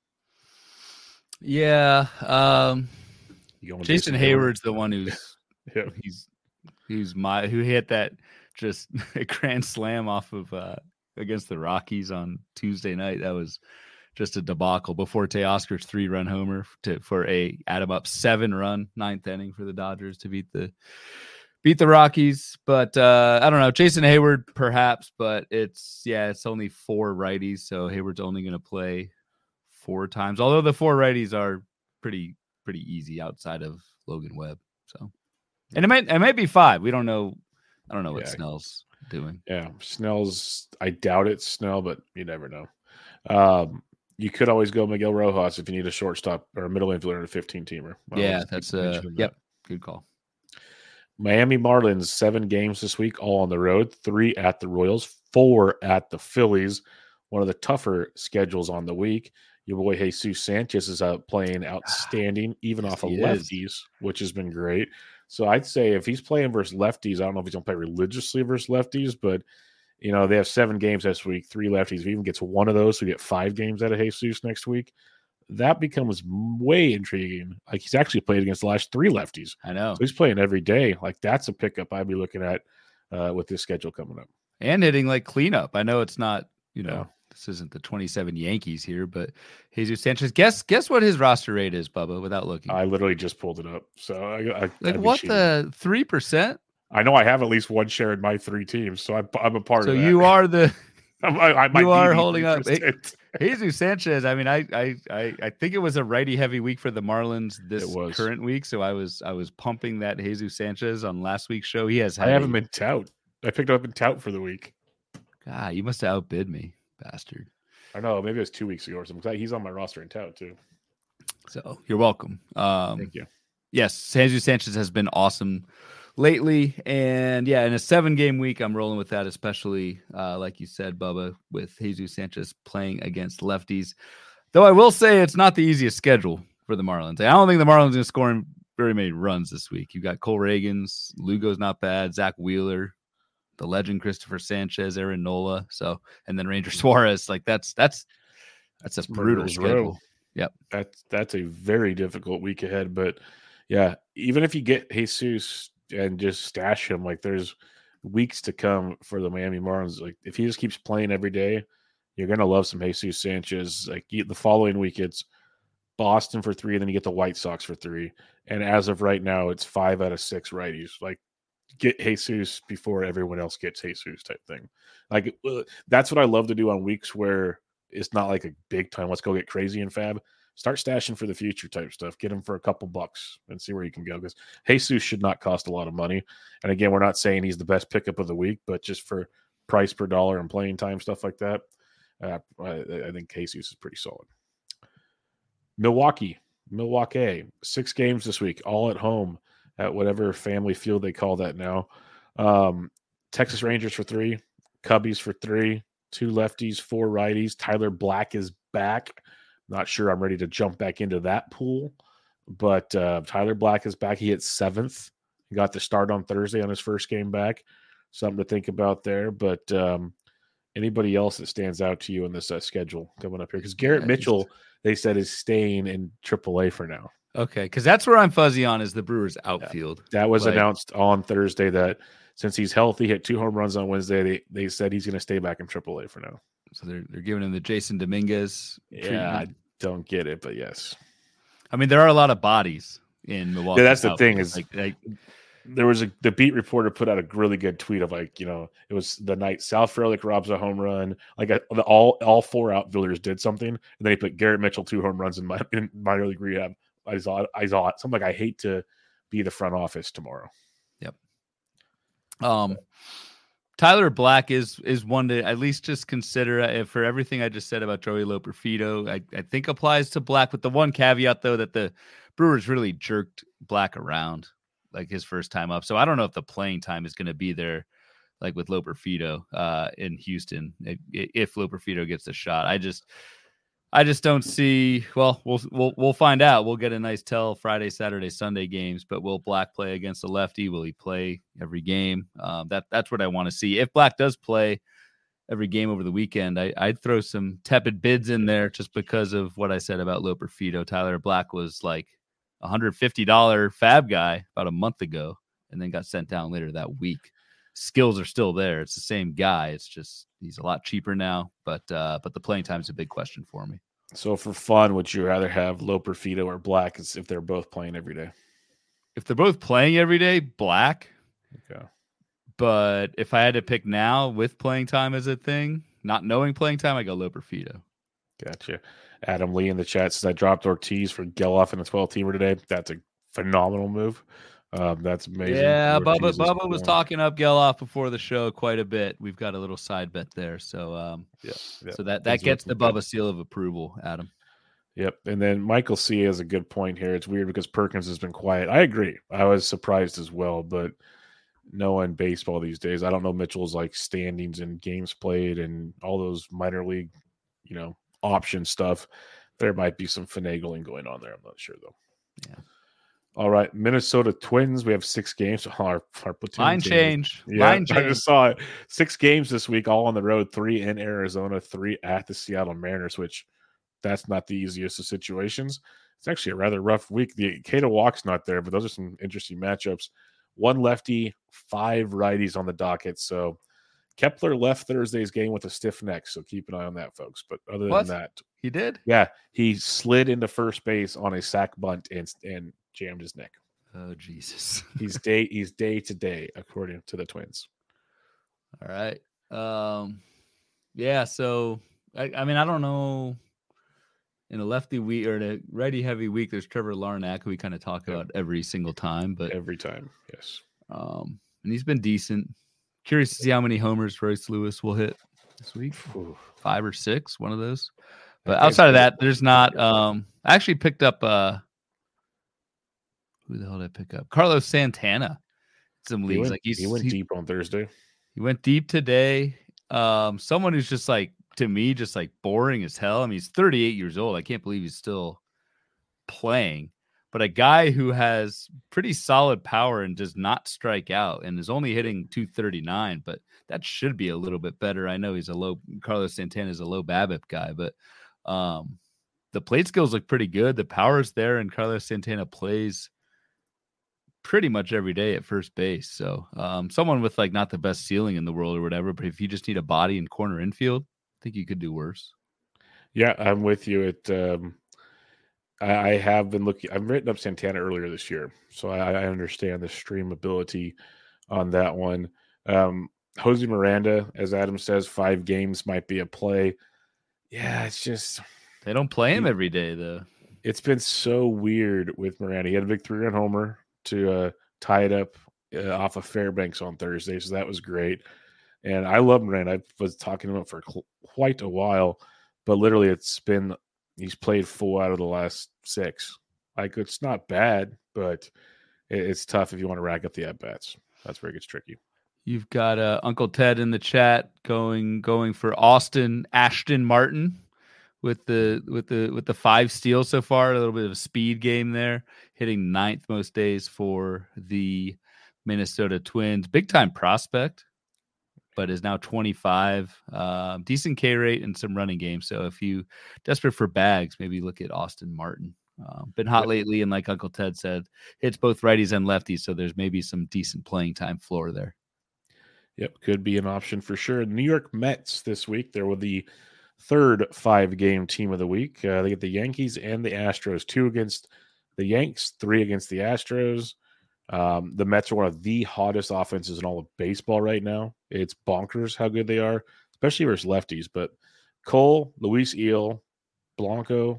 Yeah, um, Jason, Jason Hayward's Hayward? the one who's yeah. he's he's my who hit that just a grand slam off of uh, against the Rockies on Tuesday night. That was just a debacle before Teoscar's three-run homer to for a add him up seven-run ninth inning for the Dodgers to beat the beat the Rockies. But uh, I don't know, Jason Hayward perhaps, but it's yeah, it's only four righties, so Hayward's only going to play four times. Although the four righties are pretty pretty easy outside of Logan Webb. So, and it might it might be five. We don't know. I don't know what yeah. Snell's doing. Yeah, Snell's. I doubt it's Snell, but you never know. Um, You could always go Miguel Rojas if you need a shortstop or a middle infielder and a fifteen-teamer. Yeah, that's a – yep, good call. Miami Marlins, seven games this week, all on the road, three at the Royals, four at the Phillies, one of the tougher schedules on the week. Your boy Jesus Sanchez is out playing outstanding, even yes, off of lefties, is. which has been great. So I'd say if he's playing versus lefties, I don't know if he's going to play religiously versus lefties, but – you know, they have seven games this week, three lefties. If he even gets one of those, we get five games out of Jesus next week. That becomes way intriguing. Like, he's actually played against the last three lefties. I know. So he's playing every day. Like, that's a pickup I'd be looking at uh, with this schedule coming up. And hitting, like, cleanup. I know it's not, you know, yeah. this isn't the twenty-seven Yankees here, but Jesus Sanchez, guess guess what his roster rate is, Bubba, without looking? I literally just pulled it up. So, I, I Like, what, the three percent? I know I have at least one share in my three teams, so I'm, I'm a part so of that. So you are the I, I, I you are holding up. Jesus Sanchez. I mean, I, I I I think it was a righty heavy week for the Marlins this current week. So I was I was pumping that Jesus Sanchez on last week's show. He has. I have him in tout. I picked him up in tout for the week. God, you must have outbid me, bastard. I know. Maybe it was two weeks ago or something. He's on my roster in tout too. So you're welcome. Um, Thank you. Yes, Jesus Sanchez has been awesome lately, and yeah, in a seven-game week, I'm rolling with that, especially uh, like you said, Bubba, with Jesus Sanchez playing against lefties. Though I will say it's not the easiest schedule for the Marlins. I don't think the Marlins are going to score very many runs this week. You've got Cole Reagans, Lugo's not bad, Zach Wheeler, the legend Christopher Sanchez, Aaron Nola, so and then Ranger Suarez. Like that's that's that's a it's brutal schedule. Row. Yep, that's that's a very difficult week ahead, but. Yeah, even if you get Jesus and just stash him, like there's weeks to come for the Miami Marlins. Like if he just keeps playing every day, you're gonna love some Jesus Sanchez. Like the following week, it's Boston for three, and then you get the White Sox for three. And as of right now, it's five out of six righties. Like get Jesus before everyone else gets Jesus type thing. Like that's what I love to do on weeks where it's not like a big time. Let's go get crazy in Fab. Start stashing for the future type stuff. Get him for a couple bucks and see where you can go. Because Jesus should not cost a lot of money. And again, we're not saying he's the best pickup of the week, but just for price per dollar and playing time, stuff like that, uh, I, I think Jesus is pretty solid. Milwaukee, Milwaukee, six games this week, all at home at whatever family field they call that now. Um, Texas Rangers for three, Cubbies for three, two lefties, four righties. Tyler Black is back. Not sure I'm ready to jump back into that pool, but uh, Tyler Black is back. He hit seventh. He got the start on Thursday on his first game back. Something to think about there. But um, anybody else that stands out to you in this uh, schedule coming up here? Because Garrett yeah, Mitchell, just... they said, is staying in triple A for now. Okay, because that's where I'm fuzzy on is the Brewers outfield. Yeah, that was like... announced on Thursday that since he's healthy, hit two home runs on Wednesday, they, they said he's going to stay back in triple A for now. So they're they're giving him the Jason Dominguez treatment. Yeah, I don't get it, but yes. I mean, there are a lot of bodies in Milwaukee. Yeah, that's the thing is like, like there was a the beat reporter put out a really good tweet of like, you know, it was the night Sal Frelick robs a home run. Like a, the, all all four outfielders did something, and then he put Garrett Mitchell two home runs in my in minor league rehab. I saw I saw it. Something like I hate to be the front office tomorrow. Yep. Um, Tyler Black is is one to at least just consider. If for everything I just said about Joey Loperfido, I I think applies to Black, with the one caveat though that the Brewers really jerked Black around like his first time up. So I don't know if the playing time is going to be there, like with Loperfido uh, in Houston, if Loperfido gets a shot. I just, I just don't see. Well, we'll we'll we'll find out. We'll get a nice tell Friday, Saturday, Sunday games. But will Black play against a lefty? Will he play every game? Um, that that's what I want to see. If Black does play every game over the weekend, I, I'd throw some tepid bids in there just because of what I said about Loperfido. Tyler Black was like one hundred fifty dollars fab guy about a month ago, and then got sent down later that week. Skills are still there. It's the same guy. It's just he's a lot cheaper now, but uh, but the playing time is a big question for me. So for fun, would you rather have Loperfido or Black if they're both playing every day? If they're both playing every day, Black. Okay. But if I had to pick now with playing time as a thing, not knowing playing time, I go Loperfido. Gotcha. Adam Lee in the chat says I dropped Ortiz for Geloff in the twelve-teamer today. That's a phenomenal move. Um, that's amazing. Yeah, Bubba, Bubba was talking up Geloff before the show quite a bit. We've got a little side bet there. So um, yeah, yeah. so that, that gets the Bubba seal of approval, Adam. Yep. And then Michael C has a good point here. It's weird because Perkins has been quiet. I agree. I was surprised as well, but knowing baseball these days, I don't know Mitchell's like standings and games played and all those minor league, you know, option stuff. There might be some finagling going on there. I'm not sure though. Yeah. All right, Minnesota Twins. We have six games. Our, our platoon Line team. change. Yeah, Line I change. just saw it. Six games this week, all on the road. Three in Arizona, three at the Seattle Mariners. Which that's not the easiest of situations. It's actually a rather rough week. The Cato Walk's not there, but those are some interesting matchups. One lefty, five righties on the docket. So Kepler left Thursday's game with a stiff neck, so keep an eye on that, folks. But other What? than that, he did. Yeah, he slid into first base on a sac bunt and and jammed his neck. Oh Jesus! He's day he's day to day, according to the Twins. All right. Um, yeah. So I, I mean, I don't know. In a lefty week or in a righty heavy week, there's Trevor Larnach, who we kind of talk Yep. about every single time, but Every time, yes. um, and he's been decent. Curious to see how many homers Royce Lewis will hit this week. Ooh. Five or six, one of those. But That guy's outside of good. that, there's not. Um, I actually picked up. Uh, who the hell did I pick up? Carlos Santana. Some He leagues went, like he's, he went he, deep on Thursday. he went deep today. Um, someone who's just like, to me, just like boring as hell. I mean, he's thirty-eight years old. I can't believe he's still playing. But a guy who has pretty solid power and does not strike out and is only hitting two thirty-nine, but that should be a little bit better. I know he's a low, Carlos Santana is a low BABIP guy, but um, the plate skills look pretty good. The power's there, and Carlos Santana plays pretty much every day at first base. So um, someone with like not the best ceiling in the world or whatever, but if you just need a body in corner infield, I think you could do worse. Yeah, I'm with you. It um I, I have been looking I've written up Santana earlier this year, so I, I understand the stream ability on that one. Um Jose Miranda, as Adam says, five games might be a play. Yeah, it's just They don't play him he, every day though. It's been so weird with Miranda. He had a big three-run homer to uh, tie it up uh, off of Fairbanks on Thursday, so that was great. And I love Miranda. I was talking to him for cl- quite a while, but literally it's been he's played four out of the last six. Like, it's not bad, but it, it's tough if you want to rack up the at-bats. That's where it gets tricky. You've got uh, Uncle Ted in the chat going going for Austin Ashton Martin with the with the with the five steals so far. A little bit of a speed game there, hitting ninth most days for the Minnesota Twins. Big time prospect, but is now twenty-five. Uh, decent K rate and some running game. So if you desperate for bags, maybe look at Austin Martin. Um, been hot lately, and like Uncle Ted said, hits both righties and lefties. So there's maybe some decent playing time floor there. Yep, could be an option for sure. New York Mets this week. They were the third five-game team of the week. Uh, they get the Yankees and the Astros, two against The Yanks, three against the Astros. Um, the Mets are one of the hottest offenses in all of baseball right now. It's bonkers how good they are, especially versus lefties. But Cole, Luis Eel, Blanco,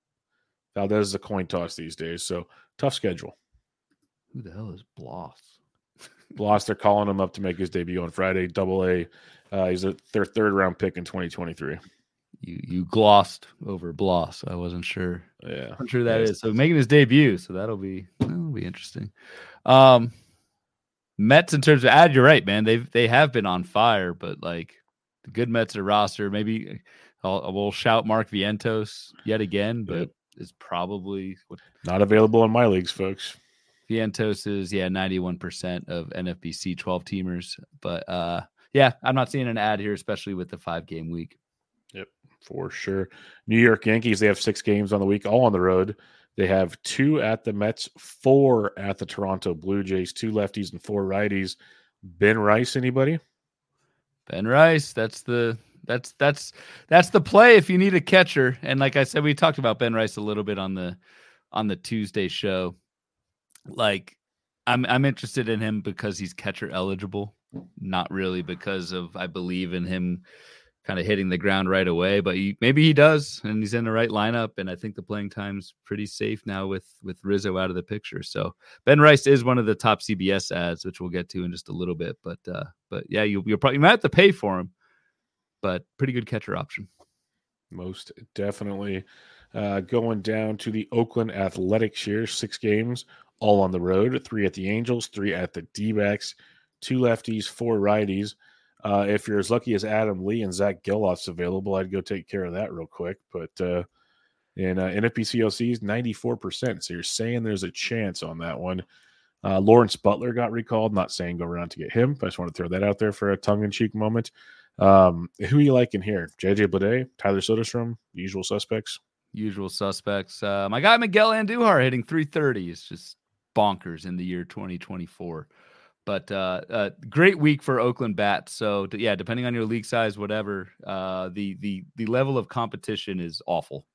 Valdez is a coin toss these days. So tough schedule. Who the hell is Bloss? Bloss, they're calling him up to make his debut on Friday. Double A. Uh, he's a, their third round pick in twenty twenty-three. You you glossed over Bloss. I wasn't sure. Yeah, I'm sure that yeah, is. So making his debut. So that'll be that'll be interesting. Um, Mets in terms of ad, you're right, man. They've they have been on fire, but like the good Mets are roster. Maybe I'll we'll shout Mark Vientos yet again, but yep. It's probably what, not available in my leagues, folks. Vientos is yeah ninety-one percent of N F B C twelve teamers, but uh, yeah, I'm not seeing an ad here, especially with the five game week. Yep, for sure. New York Yankees, they have six games on the week, all on the road. They have two at the Mets, four at the Toronto Blue Jays, two lefties and four righties. Ben Rice, anybody? Ben Rice, that's the that's that's that's the play if you need a catcher. And like I said, we talked about Ben Rice a little bit on the on the Tuesday show. Like I'm I'm interested in him because he's catcher eligible, not really because of I believe in him kind of hitting the ground right away, but he, maybe he does, and he's in the right lineup. And I think the playing time's pretty safe now with, with Rizzo out of the picture. So Ben Rice is one of the top C B S ads, which we'll get to in just a little bit. But, uh, but yeah, you, you'll probably, you might have to pay for him, but pretty good catcher option. Most definitely. Uh, going down to the Oakland Athletics here, six games, all on the road, three at the Angels, three at the D-backs, two lefties, four righties. Uh, if you're as lucky as Adam Lee and Zach Geloff's available, I'd go take care of that real quick. But uh, in uh, N F B C O C is ninety-four percent, so you're saying there's a chance on that one. Uh, Lawrence Butler got recalled. Not saying go around to get him, but I just want to throw that out there for a tongue-in-cheek moment. Um, who you like in here? J J Bleday, Tyler Soderstrom, usual suspects? Usual suspects. Uh, my guy Miguel Andujar hitting three thirty is just bonkers in the year twenty twenty-four. But uh, uh, great week for Oakland bats. So d- yeah, depending on your league size, whatever, uh, the the the level of competition is awful.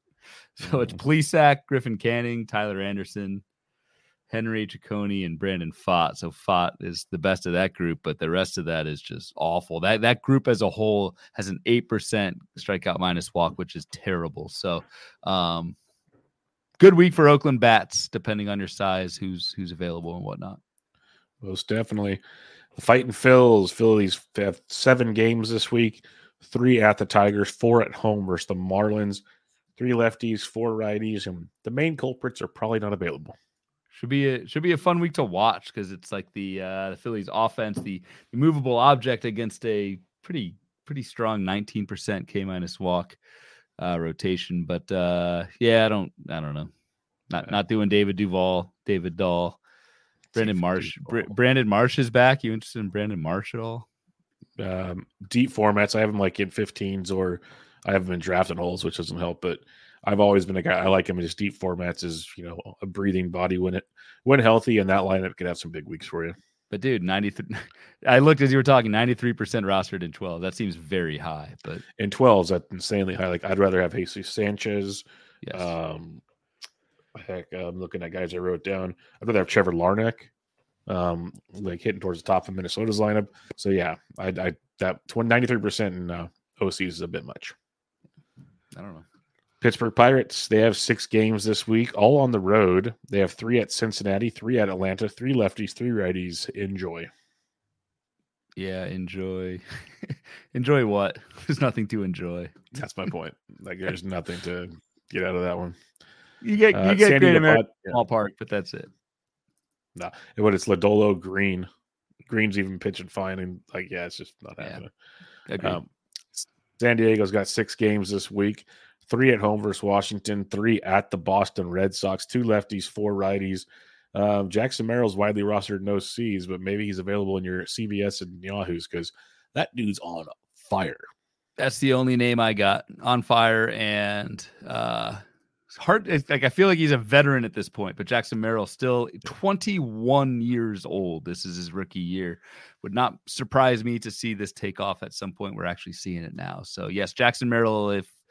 So it's Plesac, Griffin Canning, Tyler Anderson, Henry Ciccone, and Brandon Pfaadt. So Pfaadt is the best of that group, but the rest of that is just awful. That that group as a whole has an eight percent strikeout minus walk, which is terrible. So um, good week for Oakland bats, depending on your size, who's who's available and whatnot. Most definitely. The Fighting Phils. Phillies have seven games this week, three at the Tigers, four at home versus the Marlins, three lefties, four righties, and the main culprits are probably not available. Should be a should be a fun week to watch because it's like the uh, the Phillies offense, the immovable object against a pretty pretty strong nineteen percent K minus walk uh, rotation. But uh, yeah, I don't I don't know. Not not doing David Duvall, David Dahl. Brandon Marsh. Br- Brandon Marsh is back. You interested in Brandon Marsh at all? Um, deep formats. I have him like in fifteens, or I have him in drafted holes, which doesn't help. But I've always been a guy. I like him in just deep formats. As you know, a breathing body when it when healthy, and that lineup could have some big weeks for you. But dude, ninety-three. I looked as you were talking. ninety-three percent rostered in twelve. That seems very high. But in twelves, that's insanely high. Like I'd rather have Jesus Sanchez. Yes. Um, Heck, I'm looking at guys I wrote down. I'd rather have Trevor Larnach, um, like hitting towards the top of Minnesota's lineup. So yeah, I, I that ninety-three percent in uh, O Cs is a bit much. I don't know. Pittsburgh Pirates, they have six games this week, all on the road. They have three at Cincinnati, three at Atlanta, three lefties, three righties. Enjoy. Yeah, enjoy. Enjoy what? There's nothing to enjoy. That's my point. Like there's nothing to get out of that one. You get you uh, get Sandy Great American yeah. Ballpark, but that's it. No, but it's Lodolo Green. Green's even pitching fine, and like yeah, it's just not happening. Yeah. Um, San Diego's got six games this week: three at home versus Washington, three at the Boston Red Sox, two lefties, four righties. Um, Jackson Merrill's widely rostered no C's, but maybe he's available in your C B S and Yahoo's because that dude's on fire. That's the only name I got on fire, and uh, it's hard. It's like I feel like he's a veteran at this point, but Jackson Merrill still twenty-one years old. This is his rookie year. Would not surprise me to see this take off at some point. We're actually seeing it now. So yes, Jackson Merrill. If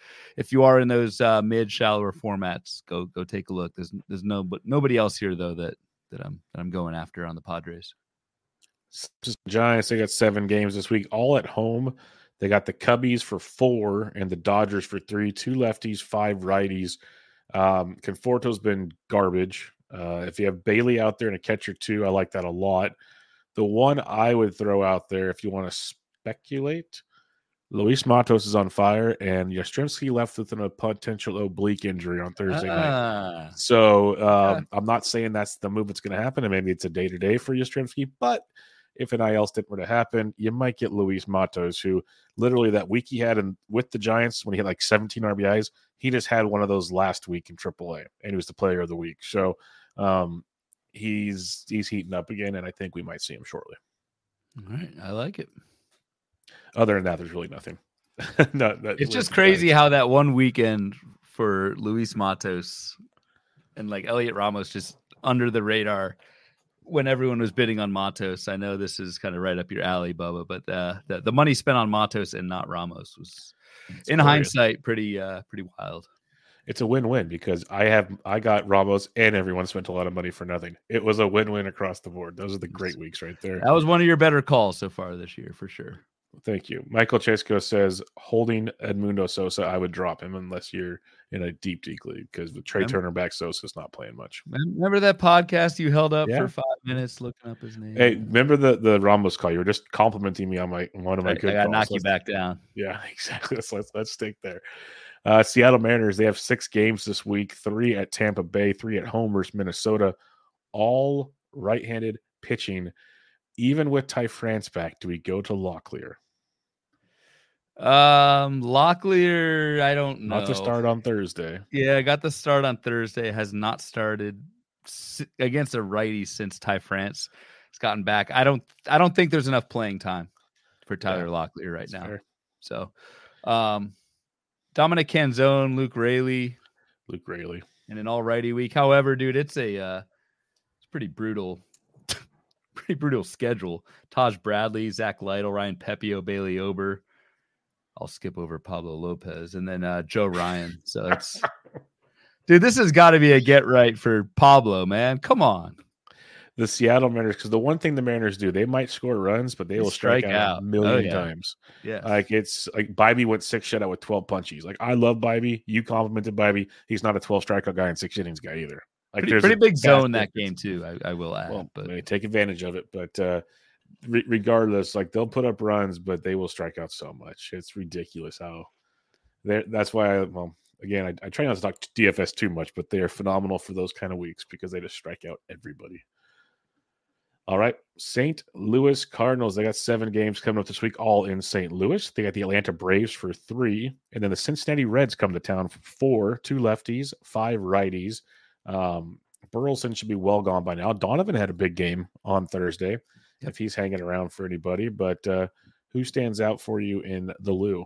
if you are in those uh, mid shallower formats, go go take a look. There's there's no but nobody else here though that that I'm that I'm going after on the Padres. Just Giants, they got seven games this week, all at home. They got the Cubbies for four and the Dodgers for three. Two lefties, five righties. Um, Conforto's been garbage. Uh, if you have Bailey out there and a catcher too, I like that a lot. The one I would throw out there, if you want to speculate, Luis Matos is on fire, and Yastrzemski left with a potential oblique injury on Thursday uh, night. So um, yeah. I'm not saying that's the move that's going to happen, and maybe it's a day-to-day for Yastrzemski, but if an I L stint were to happen, you might get Luis Matos, who literally that week he had in, with the Giants when he had like seventeen R B Is, he just had one of those last week in triple A, and he was the player of the week. So um, he's he's heating up again, and I think we might see him shortly. All right, I like it. Other than that, there's really nothing. no, that, it's just crazy how that one weekend for Luis Matos and like Elliot Ramos just under the radar when everyone was bidding on Matos. I know this is kind of right up your alley, Bubba, but uh, the, the money spent on Matos and not Ramos was, it's in glorious. hindsight, pretty uh, pretty wild. It's a win-win because I have I got Ramos and everyone spent a lot of money for nothing. It was a win-win across the board. Those are the great weeks right there. That was one of your better calls so far this year for sure. Thank you. Michael Chesko says, holding Edmundo Sosa, I would drop him unless you're in a deep, deep league because with Trey remember, Turner back, Sosa's not playing much. Remember that podcast you held up yeah. for five minutes looking up his name? Hey, remember the, the Ramos call? You were just complimenting me on my one of my I, good I calls. knock you let's, back down. Yeah, exactly. Let's, let's, let's stick there. Uh, Seattle Mariners, they have six games this week, three at Tampa Bay, three at home versus Minnesota, all right-handed pitching. Even with Ty France back, do we go to Locklear? Um, Locklear, I don't know. Not to start on Thursday. Yeah, I got the start on Thursday. Has not started against a righty since Ty France has gotten back. I don't, I don't think there's enough playing time for Tyler yeah, Locklear right now. Fair. So, um, Dominic Canzone, Luke Raley, Luke Raley, and an all righty week. However, dude, it's a, uh, it's pretty brutal, pretty brutal schedule. Taj Bradley, Zach Lytle, Ryan Pepio, Bailey Ober. I'll skip over Pablo Lopez and then uh, Joe Ryan. So it's, dude, this has got to be a get right for Pablo, man. Come on. The Seattle Mariners, because the one thing the Mariners do, they might score runs, but they, they will strike, strike out, out a million oh, yeah. times. Yeah. Like it's like Bybee went six shutout with twelve punchies. Like I love Bybee. You complimented Bybee. He's not a twelve strikeout guy and six innings guy either. Like pretty, pretty big zone that game too. I, I will add, well, but they take advantage of it. But uh, re- regardless, like they'll put up runs, but they will strike out so much. It's ridiculous how they. That's why I well again I, I try not to talk D F S too much, but they are phenomenal for those kind of weeks because they just strike out everybody. All right, Saint Louis Cardinals. They got seven games coming up this week, all in Saint Louis. They got the Atlanta Braves for three, and then the Cincinnati Reds come to town for four, two lefties, five righties. Um, Burleson should be well gone by now. Donovan had a big game on Thursday, if he's hanging around for anybody. But uh, who stands out for you in the Lou?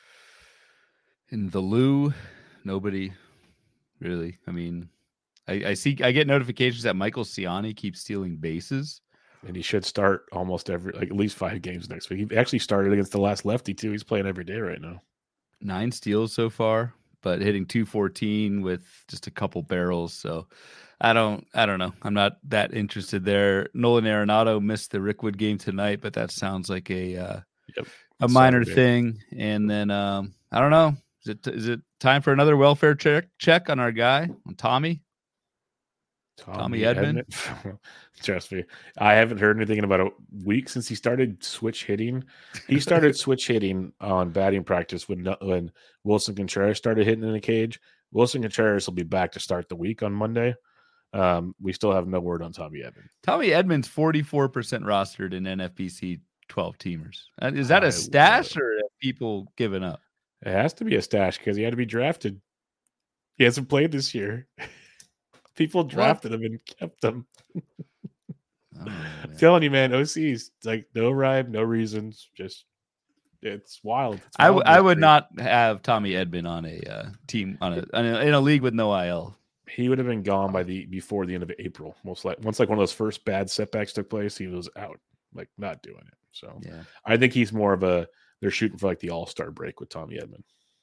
In the Lou, nobody really. I mean, I, I see. I get notifications that Michael Ciani keeps stealing bases. And he should start almost every, like at least five games next week. He actually started against the last lefty too. He's playing every day right now. Nine steals so far, but hitting two fourteen with just a couple barrels. So I don't, I don't know. I'm not that interested there. Nolan Arenado missed the Rickwood game tonight, but that sounds like a uh, yep. a minor thing. And then um, I don't know. Is it is it time for another welfare check check on our guy, on Tommy? Tommy, Tommy Edman. Edman. Trust me, I haven't heard anything in about a week since he started switch hitting. He started switch hitting on batting practice when when Wilson Contreras started hitting in the cage. Wilson Contreras will be back to start the week on Monday. Um, we still have no word on Tommy Edman. Tommy Edman's forty-four percent rostered in N F B C twelve teamers. Is that a I stash or have people given up? It has to be a stash because he had to be drafted. He hasn't played this year. People drafted what? him and kept him. Oh, I'm telling you, man, O C's like no rhyme, no reasons. Just it's wild. It's I, wild w- I would not have Tommy Edman on a uh, team on a, on a in a league with no I L. He would have been gone by the before the end of April, most likely. Once like one of those first bad setbacks took place, he was out, like not doing it. So yeah, I think he's more of a they're shooting for like the All-Star break with Tommy Edman.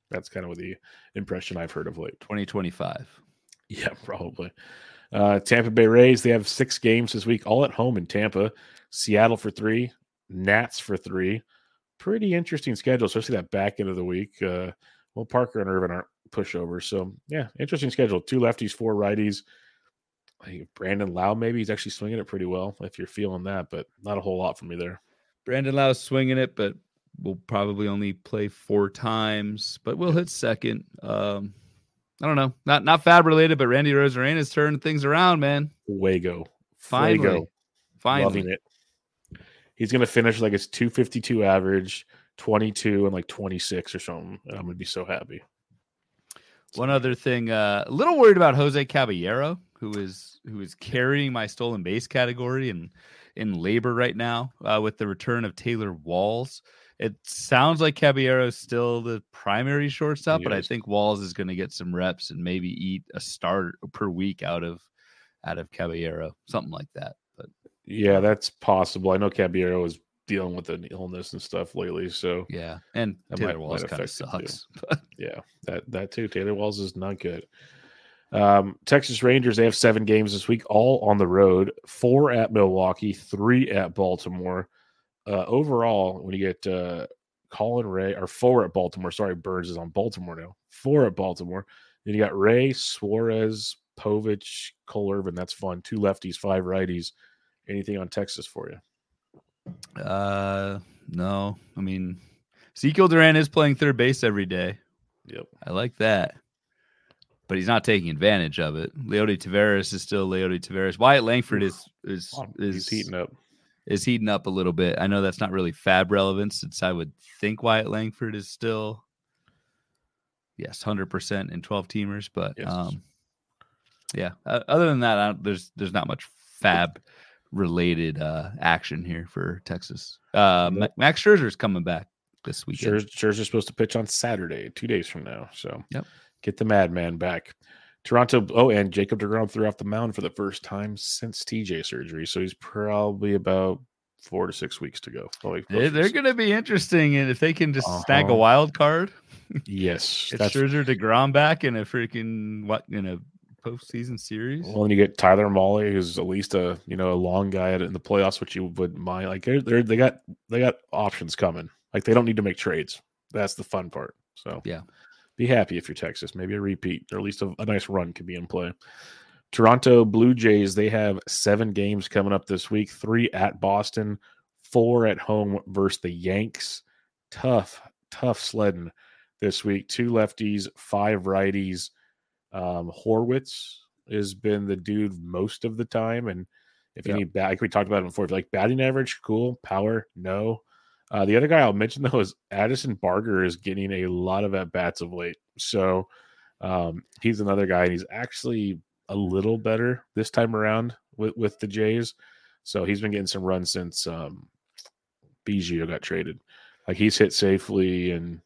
That's kind of what the impression I've heard of late. twenty twenty-five. Yeah, probably. Uh, Tampa Bay Rays, they have six games this week, all at home in Tampa. Seattle for three, Nats for three. Pretty interesting schedule, especially that back end of the week. Uh, well, Parker and Irvin aren't pushovers. So, yeah, interesting schedule. Two lefties, four righties. I think Brandon Lau, maybe he's actually swinging it pretty well if you're feeling that, but not a whole lot for me there. Brandon Lau's swinging it, but we'll probably only play four times, but we'll hit second. Um, I don't know. Not not Fab related, but Randy Rosarena's turning things around, man. Fuego. Finally. Fuego. Finally. Loving it. He's going to finish like his two fifty-two average, twenty-two and like twenty-six or something. And I'm going to be so happy. One other thing, uh, a little worried about Jose Caballero, who is who is carrying my stolen base category and in labor right now uh, with the return of Taylor Walls. It sounds like Caballero is still the primary shortstop, He but I is. think Walls is going to get some reps and maybe eat a start per week out of out of Caballero, something like that. But Yeah, that's possible. I know Caballero is dealing with an illness and stuff lately, so yeah, and That Taylor might- Walls might kind of affect it, too. sucks. yeah, that that too. Taylor Walls is not good. Um, Texas Rangers, they have seven games this week, all on the road. Four at Milwaukee, three at Baltimore. Uh, overall, when you get uh, Colin Ray, or four at Baltimore, sorry, Burns is on Baltimore now. Four at Baltimore. Then you got Ray, Suarez, Povich, Cole Irvin. That's fun. Two lefties, five righties. Anything on Texas for you? Uh, no, I mean, Ezekiel Duran is playing third base every day. Yep. I like that. But he's not taking advantage of it. Leody Taveras is still Leody Taveras. Wyatt Langford is is is He's heating up. is heating up a little bit. I know that's not really Fab relevant, since I would think Wyatt Langford is still, yes, one hundred percent in twelve teamers. But Yes. um, yeah, uh, other than that, I don't, there's there's not much Fab related uh, action here for Texas. Uh, Nope. Ma- Max Scherzer's coming back this weekend. Scherz- Scherzer's supposed to pitch on Saturday, two days from now. So Yep. get the madman back. Toronto, oh, and Jacob deGrom threw off the mound for the first time since T J surgery. So he's probably about four to six weeks to go. Probably They, they're going to be interesting, and if they can just snag a Uh-huh. wild card, Yes. get That's, Scherzer DeGrom back in a freaking what in a postseason series. well, and you get Tyler Mahle, who's at least a you know a long guy at, in the playoffs, which you would mind. Like they're, they're they got they got options coming. Like they don't need to make trades. That's the fun part. So Yeah. be happy if you're Texas. Maybe a repeat, or at least a, a nice run could be in play. Toronto Blue Jays, they have seven games coming up this week. Three at Boston, four at home versus the Yanks. Tough, tough sledding this week. Two lefties, five righties. Um, Horwitz has been the dude most of the time. And if you Yep. need bat, like we talked about it before, if you like batting average, cool. Power, no. Uh, the other guy I'll mention though is Addison Barger is getting a lot of at bats of late. So um, he's another guy, and he's actually a little better this time around with, with the Jays. So he's been getting some runs since um, Biggio got traded. Like he's hit safely and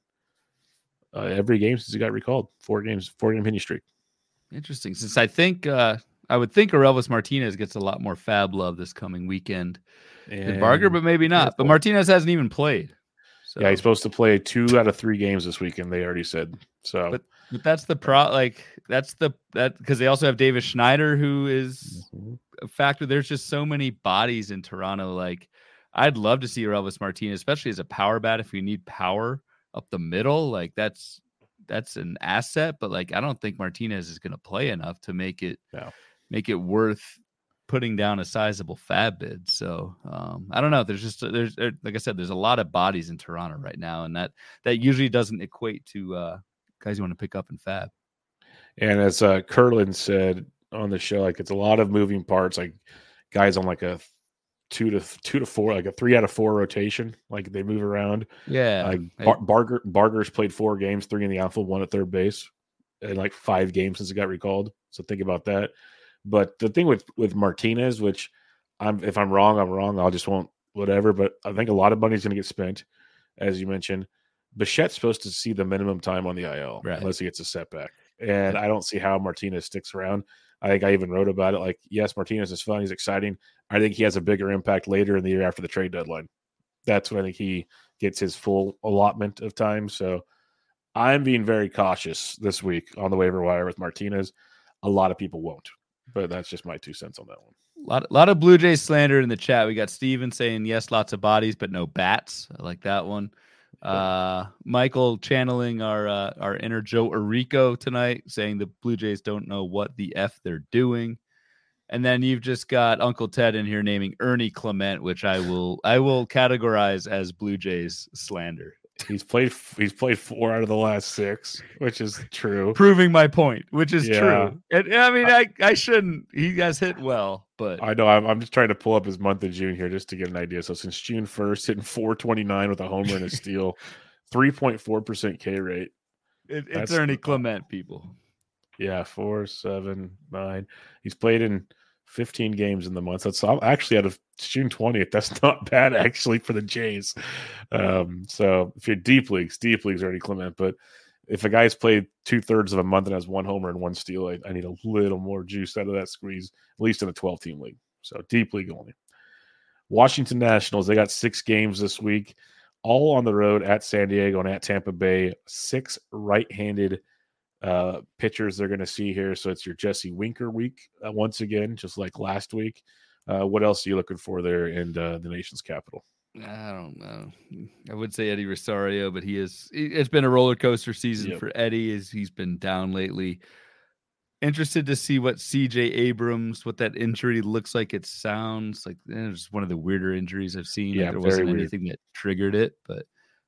uh, every game since he got recalled. Four games, four game hitting streak. Interesting. Since I think uh, I would think Aurelvis Martinez gets a lot more Fab love this coming weekend than Barger, but maybe not. But careful. Martinez hasn't even played. So, yeah, he's supposed to play two out of three games this weekend. They already said so. But but that's the pro. Like that's the that because they also have Davis Schneider, who is Mhm. a factor. There's just so many bodies in Toronto. Like I'd love to see Aurelvis Martinez, especially as a power bat. If we need power up the middle, like that's that's an asset. But like I don't think Martinez is going to play enough to make it No. make it worth putting down a sizable Fab bid. So um, I don't know. There's just there's there, like I said, there's a lot of bodies in Toronto right now, and that that usually doesn't equate to uh, guys you want to pick up in Fab. And as uh, Curlin said on the show, like it's a lot of moving parts. Like guys on like a two to two to four, like a three out of four rotation. Like they move around. Yeah, Like I- Bar- Barger, Barger's played four games, three in the outfield, one at third base, and like five games since he got recalled. So think about that. But the thing with with Martinez, which I'm if I'm wrong, I'm wrong. I'll just won't whatever. But I think a lot of money's going to get spent, as you mentioned. Bichette's supposed to see the minimum time on the I L Right. unless he gets a setback, and I don't see how Martinez sticks around. I think I even wrote about it. Like, yes, Martinez is fun. He's exciting. I think he has a bigger impact later in the year after the trade deadline. That's when I think he gets his full allotment of time. So I'm being very cautious this week on the waiver wire with Martinez. A lot of people won't, but that's just my two cents on that one. A lot, a lot of Blue Jays slander in the chat. We got Steven saying, yes, lots of bodies, but no bats. I like that one. Uh, Michael channeling our uh, our inner Joe Arico tonight, saying the Blue Jays don't know what the F they're doing. And then you've just got Uncle Ted in here naming Ernie Clement, which I will I will categorize as Blue Jays slander. He's played he's played four out of the last six, which is true. Proving my point, which is yeah. true. And, I mean, I, I shouldn't. He has hit well, but I know I'm, I'm just trying to pull up his month of June here just to get an idea. So since June first, hitting four twenty-nine with a homer and a steal, three point four percent K rate. It, it's That's, Ernie Clement, people. Yeah, four, seven, nine. He's played in fifteen games in the month. That's actually out of June twentieth. That's not bad actually for the Jays. Um, so if you're deep leagues, deep leagues already Clement. But if a guy's played two thirds of a month and has one homer and one steal, I, I need a little more juice out of that squeeze, at least in a twelve team league. So deep league only. Washington Nationals, they got six games this week, all on the road at San Diego and at Tampa Bay. Six right-handed uh pitchers they're going to see here. So it's your Jesse Winker week uh, once again, just like last week. Uh what else are you looking for there in uh, the nation's capital? I don't know. I would say Eddie Rosario, but he is it's been a roller coaster season yep. for Eddie, as he's been down lately. Interested to see what C J Abrams, what that injury looks like. It sounds like eh, it's one of the weirder injuries I've seen. Yeah, there wasn't weird. anything that triggered it, but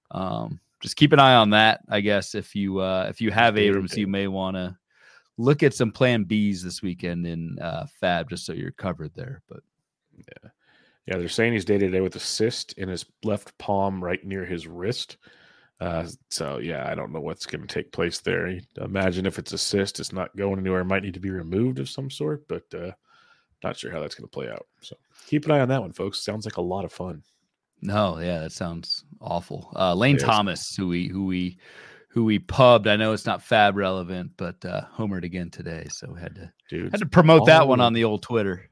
um just keep an eye on that. I guess if you uh, if you have Abrams, you may want to look at some Plan Bs this weekend in uh, Fab, just so you're covered there. But yeah, yeah, they're saying he's day to day with a cyst in his left palm, right near his wrist. Uh, so yeah, I don't know what's going to take place there. Imagine if it's a cyst, it's not going anywhere. It might need to be removed of some sort, but uh, not sure how that's going to play out. So keep an eye on that one, folks. Sounds like a lot of fun. No, yeah, that sounds awful. Uh, Lane yes. Thomas, who we who we who we pubbed. I know it's not Fab relevant, but uh, homered again today, so had to Dude, had to promote that one on the old Twitter.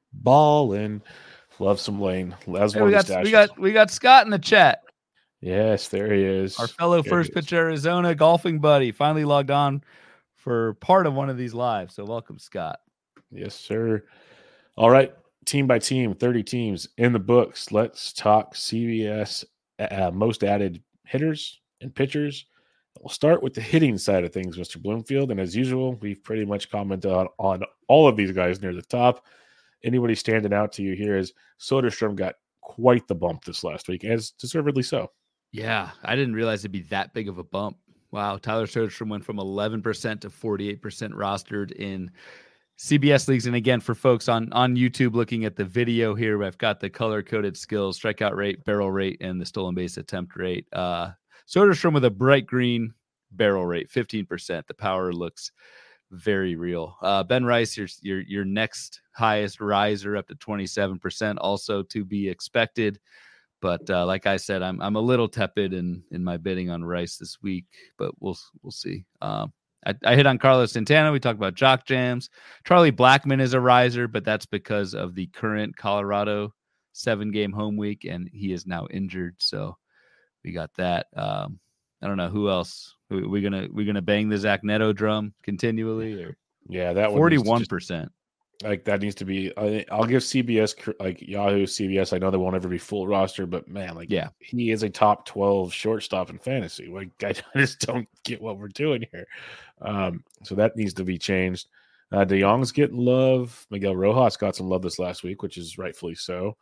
Ballin', love some Lane. That's hey, one we of got we got we got Scott in the chat. Yes, there he is. Our fellow there First Pitch Arizona golfing buddy finally logged on for part of one of these lives. So welcome, Scott. Yes, sir. All right. Team by team, thirty teams in the books. Let's talk C B S uh, most added hitters and pitchers. We'll start with the hitting side of things, Mister Bloomfield. And as usual, we've pretty much commented on, on all of these guys near the top. Anybody standing out to you here is Soderstrom got quite the bump this last week, as deservedly so. Yeah, I didn't realize it'd be that big of a bump. Wow, Tyler Soderstrom went from eleven percent to forty-eight percent rostered in C B S leagues. And again, for folks on, on YouTube looking at the video here, I've got the color-coded skills, strikeout rate, barrel rate, and the stolen base attempt rate. Uh, Soderstrom with a bright green barrel rate, fifteen percent. The power looks very real. Uh, Ben Rice, your, your, your next highest riser, up to twenty-seven percent, also to be expected. But uh, like I said, I'm I'm a little tepid in, in my bidding on Rice this week, but we'll we'll see. Um, I, I hit on Carlos Santana. We talked about Jock Jams. Charlie Blackmon is a riser, but that's because of the current Colorado seven-game home week, and he is now injured. So we got that. Um, I don't know who else. Are we gonna we gonna bang the Zach Neto drum continually, or yeah, that forty-one percent. Like that needs to be. I, I'll give C B S like Yahoo C B S. I know they won't ever be full roster, but man, like yeah, he is a top twelve shortstop in fantasy. Like I just don't get what we're doing here. Um, so that needs to be changed. Uh, De Jong's getting love. Miguel Rojas got some love this last week, which is rightfully so.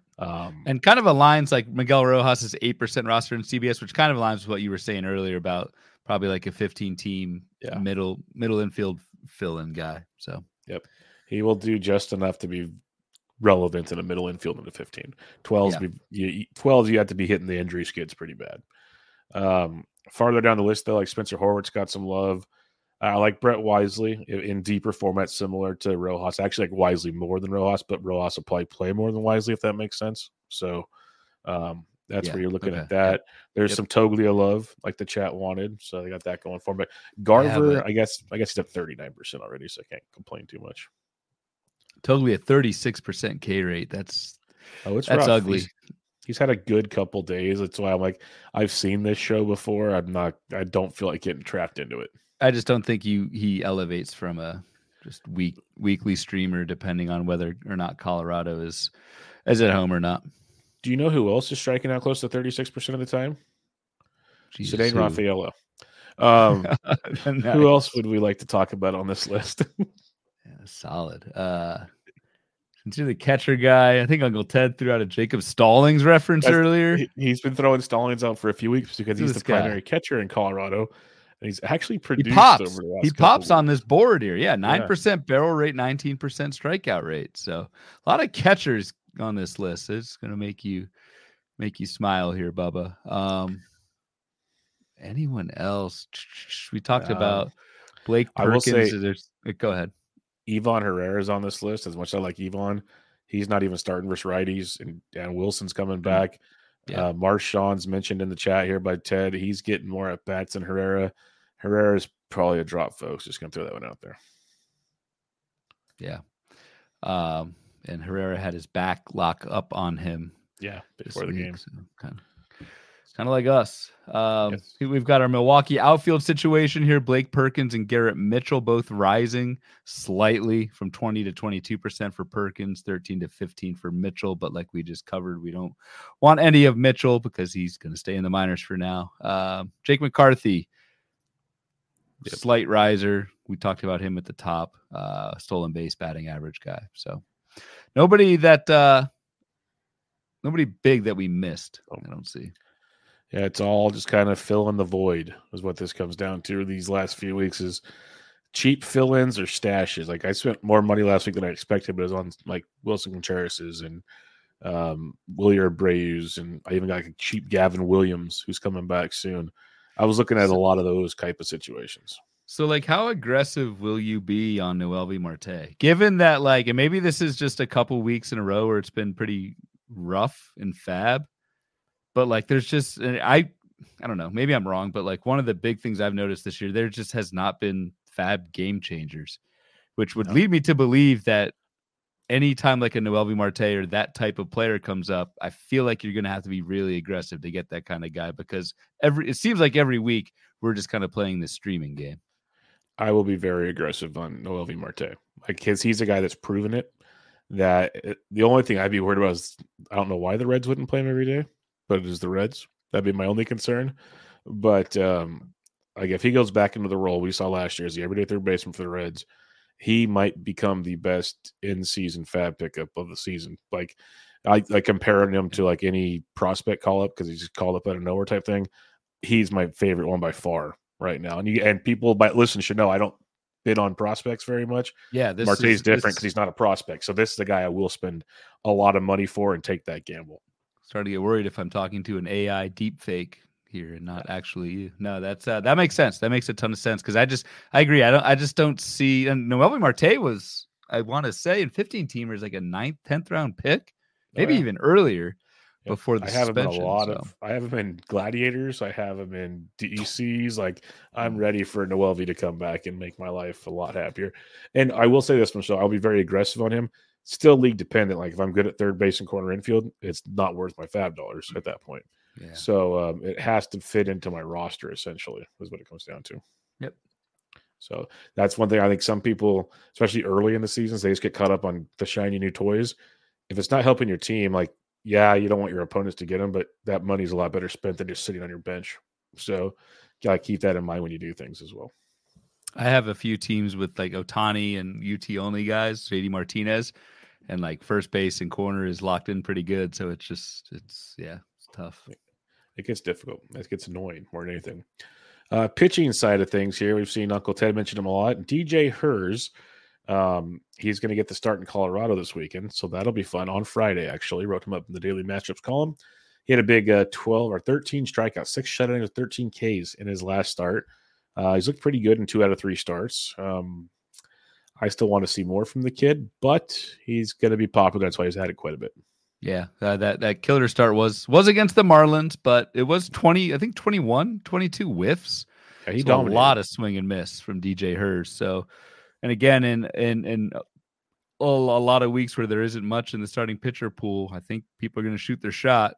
Um, and kind of aligns like Miguel Rojas is eight percent roster in C B S, which kind of aligns with what you were saying earlier about probably like a fifteen team yeah. middle middle infield fill-in guy. So yep. He will do just enough to be relevant in a middle infield in the fifteen. twelves, yeah. be, you, twelves, you have to be hitting the injury skids pretty bad. Um, farther down the list, though, like Spencer Horwitz got some love. I uh, like Brett Wisely in, in deeper formats similar to Rojas. I actually like Wisely more than Rojas, but Rojas will probably play more than Wisely, if that makes sense. So um, that's yeah, where you're looking okay. at that. Yep. There's yep. some Toglia love, like the chat wanted. So they got that going for him. But Garver, yeah, but... I guess I guess he's at thirty-nine percent already, so I can't complain too much. Totally a thirty-six percent K rate. That's oh, it's that's rough. ugly. He's, he's had a good couple days. That's why I'm like, I've seen this show before. I'm not. I don't feel like getting trapped into it. I just don't think you he elevates from a just week weekly streamer, depending on whether or not Colorado is is at home or not. Do you know who else is striking out close to thirty-six percent of the time? Ceddanne Rafaela. Um, nice. Who else would we like to talk about on this list? Yeah, solid. Uh, into the catcher guy, I think Uncle Ted threw out a Jacob Stallings reference That's, earlier. He, he's been throwing Stallings out for a few weeks because he's the guy? primary catcher in Colorado. And he's actually produced he pops. over the last He pops weeks. on this board here. Yeah, nine percent yeah. barrel rate, nineteen percent strikeout rate. So a lot of catchers on this list. It's going to make you make you smile here, Bubba. Um, anyone else? We talked uh, about Blake Perkins. I will say, There's, go ahead. Ivan Herrera is on this list. As much as I like Ivan, he's not even starting versus righties, and, and Wilson's coming back. Yeah. Uh, Marchand's mentioned in the chat here by Ted. He's getting more at bats than Herrera. Herrera's probably a drop, folks. Just gonna throw that one out there. Yeah. Um, and Herrera had his back lock up on him. Yeah, before the game. So kind of, kind of like us. Um, yes. We've got our Milwaukee outfield situation here. Blake Perkins and Garrett Mitchell both rising slightly from twenty to twenty-two percent for Perkins, thirteen to fifteen for Mitchell. But like we just covered, we don't want any of Mitchell because he's going to stay in the minors for now. Uh, Jake McCarthy, yep. slight riser. We talked about him at the top, uh, stolen base batting average guy. So nobody that, uh, nobody big that we missed. I don't see. Yeah, it's all just kind of fill in the void is what this comes down to. These last few weeks is cheap fill-ins or stashes. Like I spent more money last week than I expected, but it was on like Wilson Contreras and um, Wilyer Abreu's, and I even got like a cheap Gavin Williams who's coming back soon. I was looking at a lot of those type of situations. So, like, how aggressive will you be on Noelvi Marte? Given that, like, and maybe this is just a couple weeks in a row where it's been pretty rough and fab, but like, there's just I, I don't know. Maybe I'm wrong, but like, one of the big things I've noticed this year, there just has not been fab game changers, which would no. lead me to believe that anytime like a Noelvi Marte or that type of player comes up, I feel like you're going to have to be really aggressive to get that kind of guy, because every it seems like every week we're just kind of playing this streaming game. I will be very aggressive on Noelvi Marte, like, because he's a guy that's proven it. That it, the only thing I'd be worried about is I don't know why the Reds wouldn't play him every day, but it is the Reds. That'd be my only concern. But um, like if he goes back into the role we saw last year as the everyday third baseman for the Reds, he might become the best in-season fab pickup of the season. Like I like comparing him to like any prospect call up because he's just called up out of nowhere type thing. He's my favorite one by far right now. And you and people by listen should know I don't bid on prospects very much. Yeah, this Marte's is different because he's not a prospect. So this is the guy I will spend a lot of money for and take that gamble. Starting to get worried if I'm talking to an A I deep fake here and not actually you. No, that's uh, that makes sense. That makes a ton of sense because I just I agree. I don't I just don't see. And Noelvi Marte was, I want to say, in fifteen teamers like a ninth, tenth round pick, maybe oh, yeah. even earlier. Yep. Before the I have him in a lot so. of I have him in Gladiators, I have him in D E Cs. Like I'm ready for Noelvi to come back and make my life a lot happier. And I will say this, Michelle, I'll be very aggressive on him. Still league dependent. Like if I'm good at third base and corner infield, it's not worth my fab dollars at that point. Yeah. So um, it has to fit into my roster essentially is what it comes down to. Yep. So that's one thing I think some people, especially early in the seasons, they just get caught up on the shiny new toys. If it's not helping your team, like, yeah, you don't want your opponents to get them, but that money's a lot better spent than just sitting on your bench. So you got to keep that in mind when you do things as well. I have a few teams with like Ohtani and U T only guys, J D Martinez, and like first base and corner is locked in pretty good. So it's just, it's, yeah, it's tough. It gets difficult. It gets annoying more than anything. Uh, pitching side of things here, we've seen Uncle Ted mention him a lot. D J Hers, um, he's going to get the start in Colorado this weekend, so that'll be fun. On Friday, actually, wrote him up in the daily matchups column. He had a big uh, twelve or thirteen strikeouts, six shutouts, thirteen Ks in his last start. Uh, he's looked pretty good in two out of three starts. Um, I still want to see more from the kid, but he's going to be popular. That's why he's had it quite a bit. Yeah, uh, that that killer start was was against the Marlins, but it was twenty, I think twenty-one, twenty-two whiffs. Yeah, he so dominated. A lot of swing and miss from D J Hers. So, and again, in in in a, a lot of weeks where there isn't much in the starting pitcher pool, I think people are going to shoot their shot.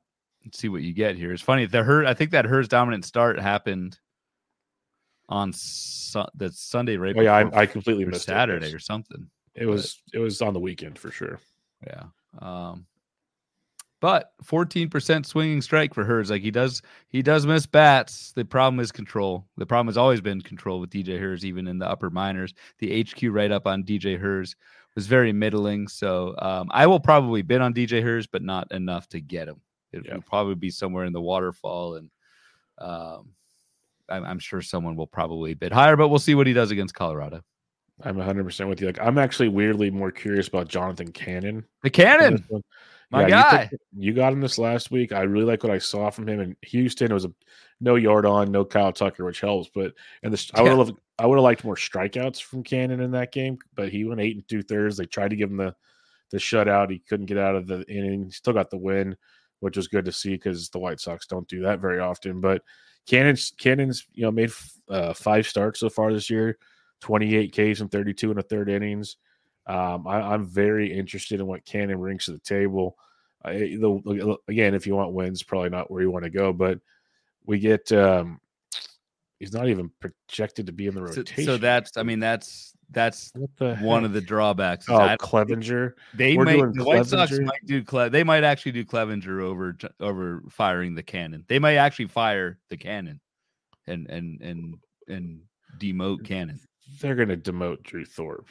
Let's see what you get here. It's funny. The Hurd, I think that Hurds dominant start happened on su- the Sunday right Oh, yeah, before I, I completely or missed Saturday it. Yes. or something. It was but, it was on the weekend for sure. Yeah. Um, but fourteen percent swinging strike for Hurds. Like he does, he does miss bats. The problem is control. The problem has always been control with D J Hurds, even in the upper minors. The H Q write up on D J Hurds was very middling. So um, I will probably bid on D J Hurds, but not enough to get him. It yeah. will probably be somewhere in the waterfall, and um, I'm, I'm sure someone will probably bid higher. But we'll see what he does against Colorado. I'm one hundred percent with you. Like I'm actually weirdly more curious about Jonathan Cannon. The Cannon. My yeah, guy. You, took, you got him this last week. I really like what I saw from him in Houston. It was a no yard on, no Kyle Tucker, which helps. But and the, I would have yeah. I would have liked more strikeouts from Cannon in that game. But he went eight and two thirds. They tried to give him the the shutout. He couldn't get out of the inning. He still got the win, which was good to see because the White Sox don't do that very often. But Cannon's Cannon's you know made uh, five starts so far this year, twenty-eight Ks and thirty-two and a third innings. Um, I, I'm very interested in what Cannon brings to the table. Uh, the, again, if you want wins, probably not where you want to go, but we get um, he's not even projected to be in the rotation. So, so that's, I mean, that's that's one heck? of the drawbacks. Oh, I, Clevenger. They We're might the Clevenger. White Sox might do Cle- They might actually do Clevenger over over firing the Cannon. They might actually fire the Cannon and and and and demote Cannon. They're going to demote Drew Thorpe.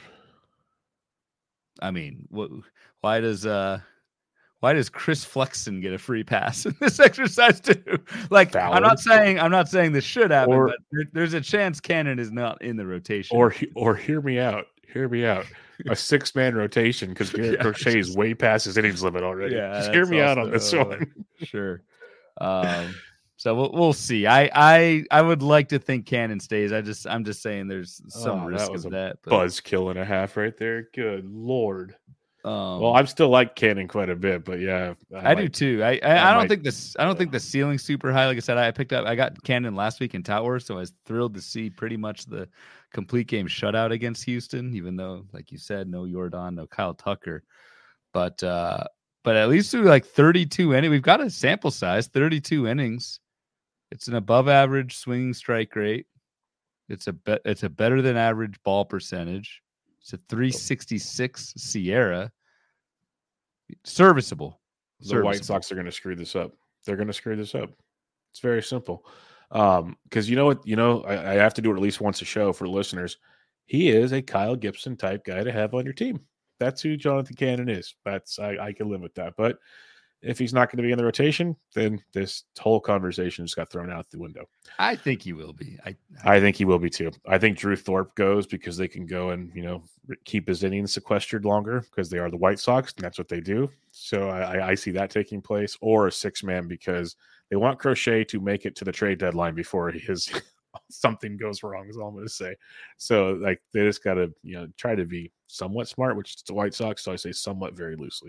I mean, what? Why does uh, why does Chris Flexen get a free pass in this exercise too? Like, Valid. I'm not saying I'm not saying this should happen, or, but there, there's a chance Cannon is not in the rotation. Or or hear me out, hear me out. A six man rotation because Garrett yeah, Crochet is way past his innings limit already. Yeah, just hear me also, out on this uh, one. Sure. Um, So we'll we'll see. I, I I would like to think Cannon stays. I just I'm just saying there's some oh, risk that of that. But... Buzzkill and a half right there. Good Lord. Um, well, I'm still like Cannon quite a bit, but yeah, I, I might, do too. I I, I, I don't might, think this. I don't yeah. think the ceiling's super high. Like I said, I picked up. I got Cannon last week in Tower, so I was thrilled to see pretty much the complete game shutout against Houston. Even though, like you said, no Jordan, no Kyle Tucker, but uh, but at least through like thirty-two innings, we've got a sample size, thirty-two innings. It's an above average swinging strike rate. It's a be- it's a better than average ball percentage. It's a three sixty-six Sierra. Serviceable. The Serviceable. White Sox are going to screw this up. They're going to screw this up. It's very simple. Um, because you know what, you know, I, I have to do it at least once a show for listeners. He is a Kyle Gibson type guy to have on your team. That's who Jonathan Cannon is. That's I, I can live with that. But if he's not going to be in the rotation, then this whole conversation just got thrown out the window. I think he will be. I I, I think he will be too. I think Drew Thorpe goes because they can go and, you know, keep his innings sequestered longer because they are the White Sox and that's what they do. So I, I see that taking place, or a six man because they want Crochet to make it to the trade deadline before his something goes wrong is all I'm going to say. So like they just got to, you know, try to be somewhat smart, which is the White Sox. So I say somewhat very loosely.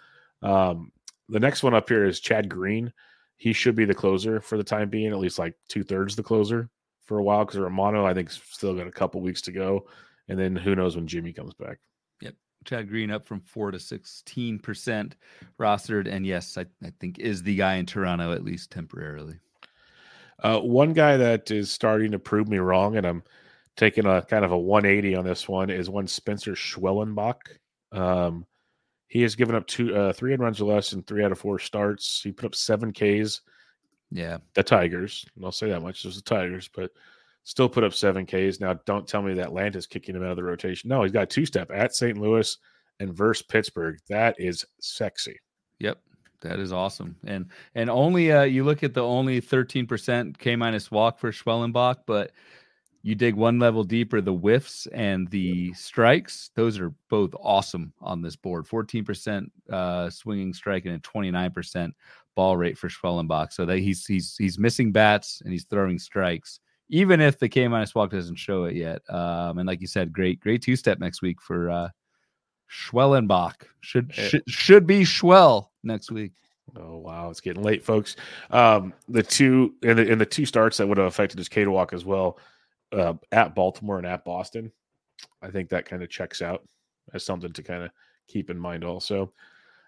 Um, The next one up here is Chad Green. He should be the closer for the time being, at least like two thirds the closer for a while, because Romano, I think, still got a couple weeks to go. And then who knows when Jimmy comes back. Yep. Chad Green up from four to sixteen percent rostered. And yes, I, I think is the guy in Toronto, at least temporarily. Uh, one guy that is starting to prove me wrong, and I'm taking a kind of a one eighty on this one, is one Spencer Schwellenbach. Um, He has given up two, uh, three runs or less in three out of four starts. He put up seven Ks. Yeah. The Tigers. I'll say that much. There's the Tigers, but still put up seven Ks. Now, don't tell me that Atlanta's kicking him out of the rotation. No, he's got a two-step at Saint Louis and versus Pittsburgh. That is sexy. Yep. That is awesome. And and only uh, you look at the only thirteen percent K minus walk for Schwellenbach, but you dig one level deeper, the whiffs and the strikes, those are both awesome on this board. fourteen percent uh, swinging strike and a twenty-nine percent ball rate for Schwellenbach. So that he's he's he's missing bats and he's throwing strikes, even if the K minus walk doesn't show it yet. Um, and like you said, great great two step next week for uh, Schwellenbach. Should should should be Schwell next week. Oh wow, it's getting late, folks. Um, the two in the in the two starts that would have affected his K to walk as well. Uh, at Baltimore and at Boston, I think that kind of checks out as something to kind of keep in mind also.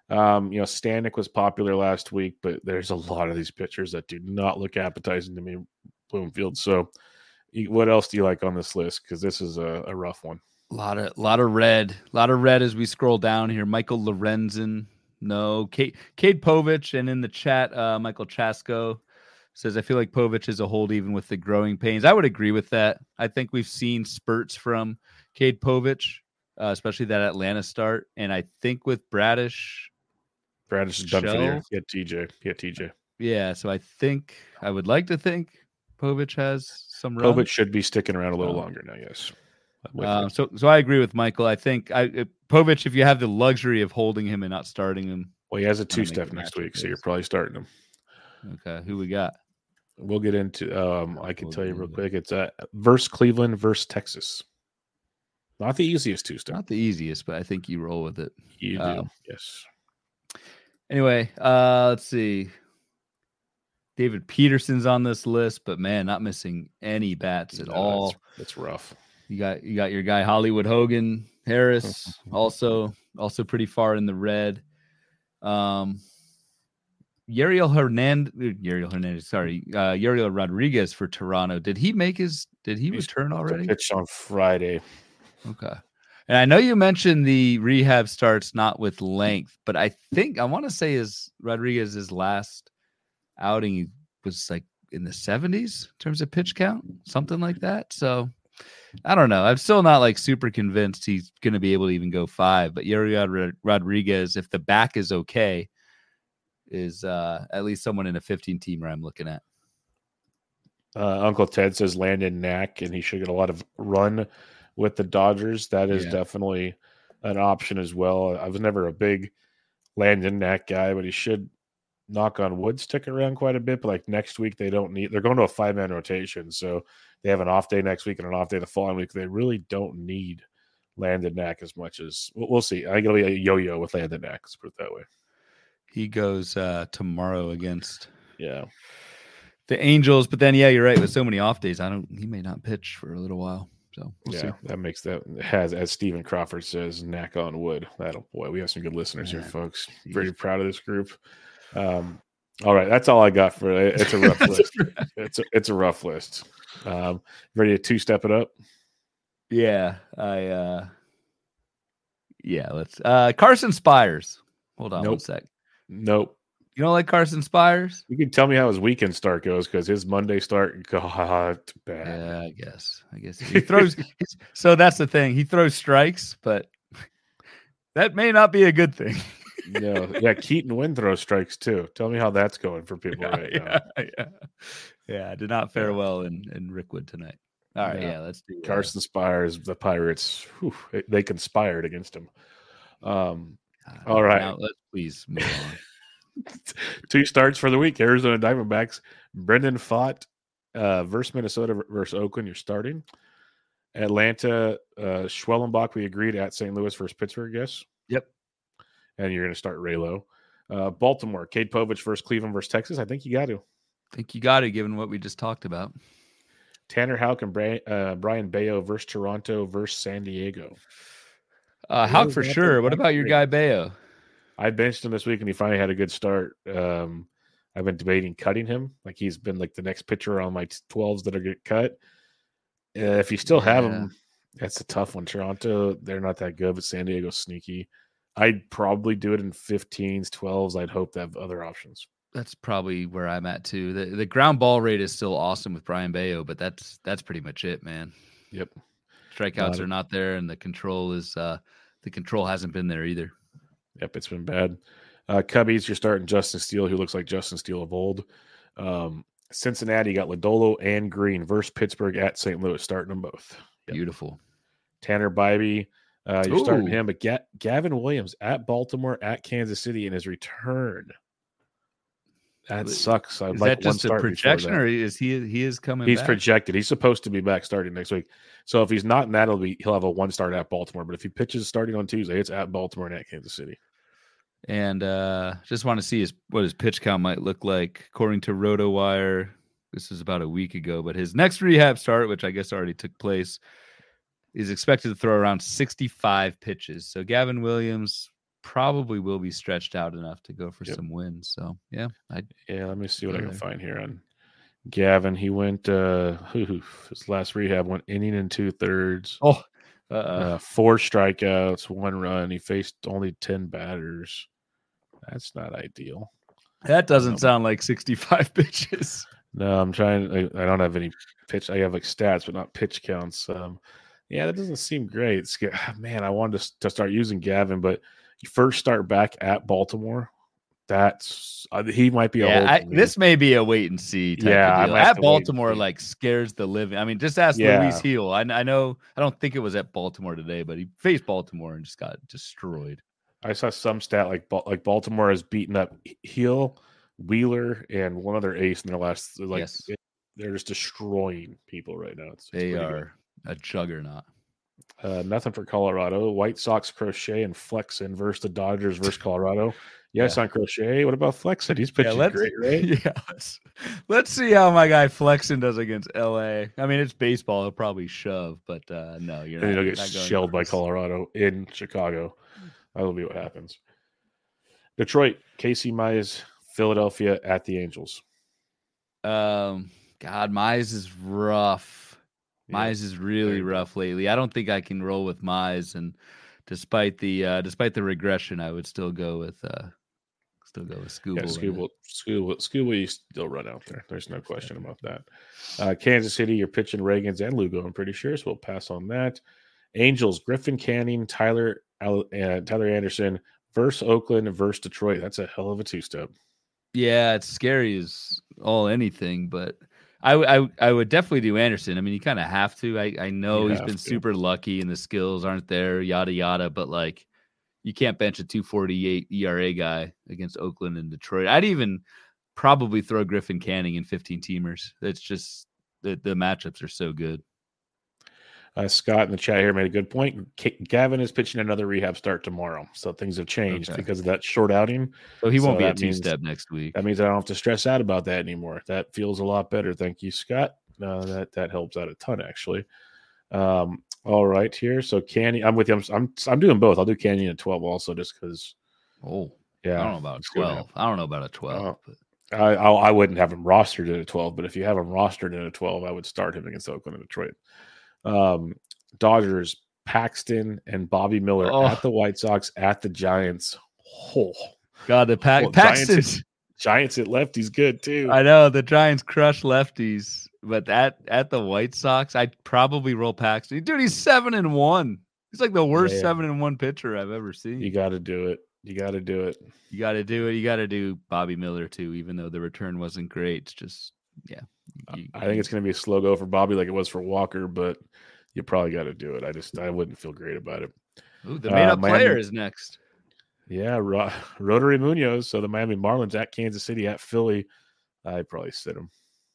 Um, you know, Stanek was popular last week, but there's a lot of these pitchers that do not look appetizing to me, Bloomfield. So, what else do you like on this list? Because this is a, a rough one. A lot of, lot of red, a lot of red as we scroll down here. Michael Lorenzen, no. Kate, Cade Povich, and in the chat, uh, Michael Chasko says, I feel like Povich is a hold even with the growing pains. I would agree with that. I think we've seen spurts from Cade Povich, uh, especially that Atlanta start. And I think with Bradish, Bradish is done for the year. Yeah, T J. Yeah, T J. Yeah, so I think, I would like to think Povich has some run. Povich should be sticking around a little um, longer now, yes. Um, so so I agree with Michael. I think I uh, Povich, if you have the luxury of holding him and not starting him. Well, he has a two-step next week, so you're probably starting him. Okay, who we got? We'll get into, um, I can tell you real quick, it's uh, versus Cleveland versus Texas. Not the easiest two-step. Not the easiest, but I think you roll with it. You do, um, yes. Anyway, uh, let's see. David Peterson's on this list, but man, not missing any bats at no, all. It's rough. You got you got your guy Hollywood Hogan Harris, also also pretty far in the red. Um, Yariel Hernandez, Yariel Hernandez, sorry, uh, Yariel Rodriguez for Toronto. Did he make his? Did he He's return already? Pitched on Friday. Okay. And I know you mentioned the rehab starts not with length, but I think I want to say his Rodriguez's last outing was like in the seventies in terms of pitch count, something like that. So I don't know. I'm still not like super convinced he's going to be able to even go five, but Yariel Rodriguez, if the back is okay, is uh, at least someone in a fifteen teamer I'm looking at. Uh, Uncle Ted says Landon Knack, and he should get a lot of run with the Dodgers. That is yeah. definitely an option as well. I was never a big Landon Knack guy, but he should, knock on wood, stick around quite a bit. But like next week, they don't need, they're going to a five man rotation. So they have an off day next week and an off day the following week. They really don't need Landon Knack as much as we'll, we'll see. I think it'll be a yo yo with Landon Knack. Let's put it that way. He goes uh, tomorrow against yeah the Angels. But then, yeah, you're right. With so many off days, I don't, he may not pitch for a little while. So we'll yeah, see. that makes that has, as Stephen Crawford says, knack on wood. That'll, boy, we have some good listeners yeah. here, folks. Pretty proud of this group. Um, all right, that's all I got for it. It's a rough list. It's a, it's a rough list. Um, ready to two step it up? Yeah, I. Uh, yeah, let's. Uh, Carson Spires. Hold on nope. one sec. Nope. You don't like Carson Spires? You can tell me how his weekend start goes because his Monday start, God, bad. Yeah, I guess. I guess he throws. So that's the thing. He throws strikes, but that may not be a good thing. No, yeah, Keaton Wynn throws strikes too. Tell me how that's going for people yeah, right yeah, now. Yeah, yeah, did not fare well in, in Rickwood tonight. All right, yeah, yeah let's do Carson uh, Spires, the Pirates. Whew, they conspired against him. Um, uh, all right, now let's please move on. Two starts for the week. Arizona Diamondbacks. Brendan Pfaadt uh, versus Minnesota versus Oakland. You're starting. Atlanta, uh, Schwellenbach, we agreed at Saint Louis versus Pittsburgh, yes? Yep. And you're going to start Raylo. Uh, Baltimore, Cade Povich versus Cleveland versus Texas. I think you got to. I think you got to, given what we just talked about. Tanner Houck and Brian, uh, Brian Bayo versus Toronto versus San Diego. Uh, Houck for sure. What about your guy Bayo? I benched him this week, and he finally had a good start. Um, I've been debating cutting him. Like, he's been like the next pitcher on my twelves that are get cut. Uh, if you still have yeah. him, that's a tough one. Toronto, they're not that good, but San Diego's sneaky. I'd probably do it in fifteens, twelves. I'd hope to have other options. That's probably where I'm at too. The the ground ball rate is still awesome with Brian Bayo, but that's that's pretty much it, man. Yep. Strikeouts are not there, and the control is uh, the control hasn't been there either. Yep, it's been bad. Uh, Cubbies, you're starting Justin Steele, who looks like Justin Steele of old. Um, Cincinnati got Lodolo and Green versus Pittsburgh at Saint Louis, starting them both. Yep. Beautiful. Tanner Bybee, uh, you're Ooh. starting him, but Ga- Gavin Williams at Baltimore, at Kansas City in his return. That sucks. I'd is like that just one a projection, or is he he is coming? He's back? projected. He's supposed to be back starting next week. So if he's not in that, it'll be he'll have a one start at Baltimore. But if he pitches starting on Tuesday, it's at Baltimore and at Kansas City. And uh, just want to see his what his pitch count might look like. According to RotoWire, this is about a week ago, but his next rehab start, which I guess already took place, is expected to throw around sixty-five pitches. So Gavin Williams probably will be stretched out enough to go for Yep. some wins. So yeah, I Yeah, let me see what I can there. find here on Gavin. He went uh his last rehab went inning and two thirds. Oh, uh, Uh, four strikeouts, one run. He faced only ten batters. That's not ideal. that doesn't Um, sound like sixty-five pitches. No, I'm trying. I, I don't have any pitch. I have like stats, but not pitch counts. Um, yeah, that doesn't seem great. It's, man, I wanted to, to start using Gavin, but you first start back at Baltimore. That's uh, he might be a Yeah, hold I, for me. this may be a wait and see type Yeah, I of deal. might have At to wait and Baltimore, see. like scares the living. I mean, just ask Yeah. Luis Heel. I, I know. I don't think it was at Baltimore today, but he faced Baltimore and just got destroyed. I saw some stat like Ba- like Baltimore has beaten up Heel, Wheeler, and one other ace in their last. Like Yes. it, they're just destroying people right now. It's, it's They pretty are a juggernaut. good. Uh, nothing for Colorado. White Sox, Crochet, and Flexen versus the Dodgers versus Colorado. Yes, Yeah. on Crochet. What about Flexen? He's Yeah, pitching let's, great, right? Yeah, let's, let's see how my guy Flexen does against L A. I mean, it's baseball. He'll probably shove, but uh, no, you're And not. he'll get not going shelled by Chris. Colorado in Chicago. That'll be what happens. Detroit, Casey Mize, Philadelphia at the Angels. Um, God, Mize is rough. Yeah, Mize is really very rough lately. I don't think I can roll with Mize, and despite the uh, despite the regression, I would still go with uh, still go with Scooble. Yeah, Scooble, Scooble, Scooble, you still run out there. There's no question about that. Uh, Kansas City, you're pitching Reagans and Lugo, I'm pretty sure, so we'll pass on that. Angels, Griffin Canning, Tyler uh, Tyler Anderson versus Oakland versus Detroit. That's a hell of a two-step. Yeah, it's scary as all anything, but I, w- I, w- I would definitely do Anderson. I mean, you kind of have to. I, I know You he's have been to. super lucky and the skills aren't there, yada, yada, but like you can't bench a two forty-eight E R A guy against Oakland and Detroit. I'd even probably throw Griffin Canning in fifteen teamers. It's just the, the matchups are so good. Uh, Scott in the chat here made a good point. K- Gavin is pitching another rehab start tomorrow, so things have changed Okay. because of that short outing. So he won't So be a that means- two-step next week. That means I don't have to stress out about that anymore. That feels a lot better. Thank you, Scott. Uh, that that helps out a ton, actually. Um, all right, here. So Canyon, I'm with you. I'm, I'm I'm doing both. I'll do Canyon at twelve also, just because. Oh, Yeah, I don't know about a let's go ahead. twelve. I don't know about a twelve. Oh. but I, I I wouldn't have him rostered at a twelve, but if you have him rostered at a twelve, I would start him against Oakland and Detroit. Um, Dodgers, Paxton and Bobby Miller Oh. at the White Sox at the Giants. Oh, God, the Pac- Well, Giants Paxton's. Giants at lefty's good too. I know the Giants crush lefties, but at at the White Sox, I'd probably roll Paxton. Dude, he's seven and one. He's like the worst Yeah. seven and one pitcher I've ever seen. You got to do it. You got to do it. You got to do it. You got to do Bobby Miller too, even though the return wasn't great. It's just yeah. You- I think it's going to be a slow go for Bobby, like it was for Walker, but you probably got to do it. I just I wouldn't feel great about it. Ooh, the made up uh, Miami- player is next. Yeah, Ro- Rotary Munoz. So the Miami Marlins at Kansas City at Philly. I'd probably sit him.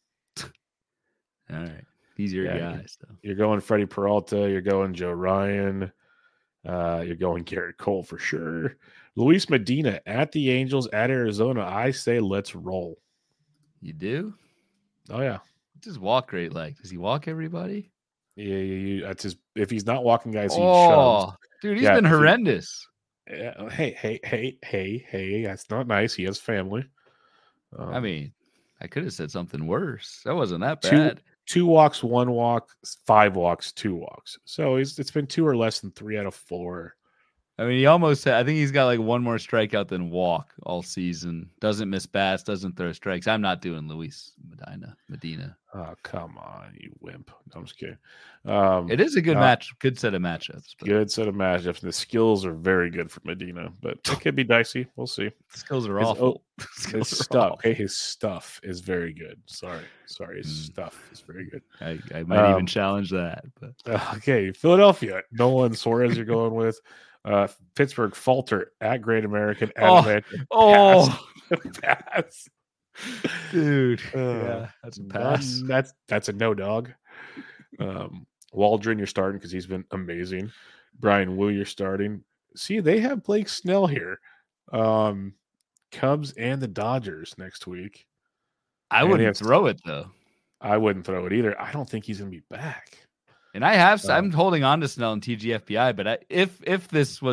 All right, he's your Yeah, guy. So You're going Freddie Peralta. You're going Joe Ryan. Uh, you're going Garrett Cole for sure. Luis Medina at the Angels at Arizona. I say let's roll. you do. Oh yeah, What's his walk rate like? Does he walk everybody? yeah. yeah, yeah. That's his. If he's not walking guys, he shoves. Oh, dude, he's Yeah, been if he- horrendous. Yeah, hey, hey, hey, hey, hey. That's not nice. He has family. Um, I mean, I could have said something worse. That wasn't that Two- bad. two walks, one walk, five walks, two walks. So he's it's been two or less than three out of four. I mean, he almost had, I think he's got like one more strikeout than walk all season. Doesn't miss bats, doesn't throw strikes. I'm not doing Luis Medina. Medina. Oh, come on, you wimp. No, I'm just kidding. Um, It is a good uh, match, good set of matchups. But good set of matchups. The skills are very good for Medina, but it could be dicey. We'll see. the skills are His- awful. His Skills are stuff, awful. hey, his stuff is very good. Sorry, sorry, his Mm. stuff is very good. I, I might even Um, challenge that. But Okay, Philadelphia. Nolan Suarez, you're going with. Uh, Pittsburgh Falter at Great American. At Oh, Atlanta. oh, Pass. dude, Uh, yeah, that's a None- pass. That's that's a no dog. Um, Waldron, you're starting because he's been amazing. Brian Wu, you're starting. See, they have Blake Snell here. Um, Cubs and the Dodgers next week. I and wouldn't have- throw it though. I wouldn't throw it either. I don't think he's going to be back. And I have, Uh, I'm holding on to Snell and T G F B I, but I, if if this was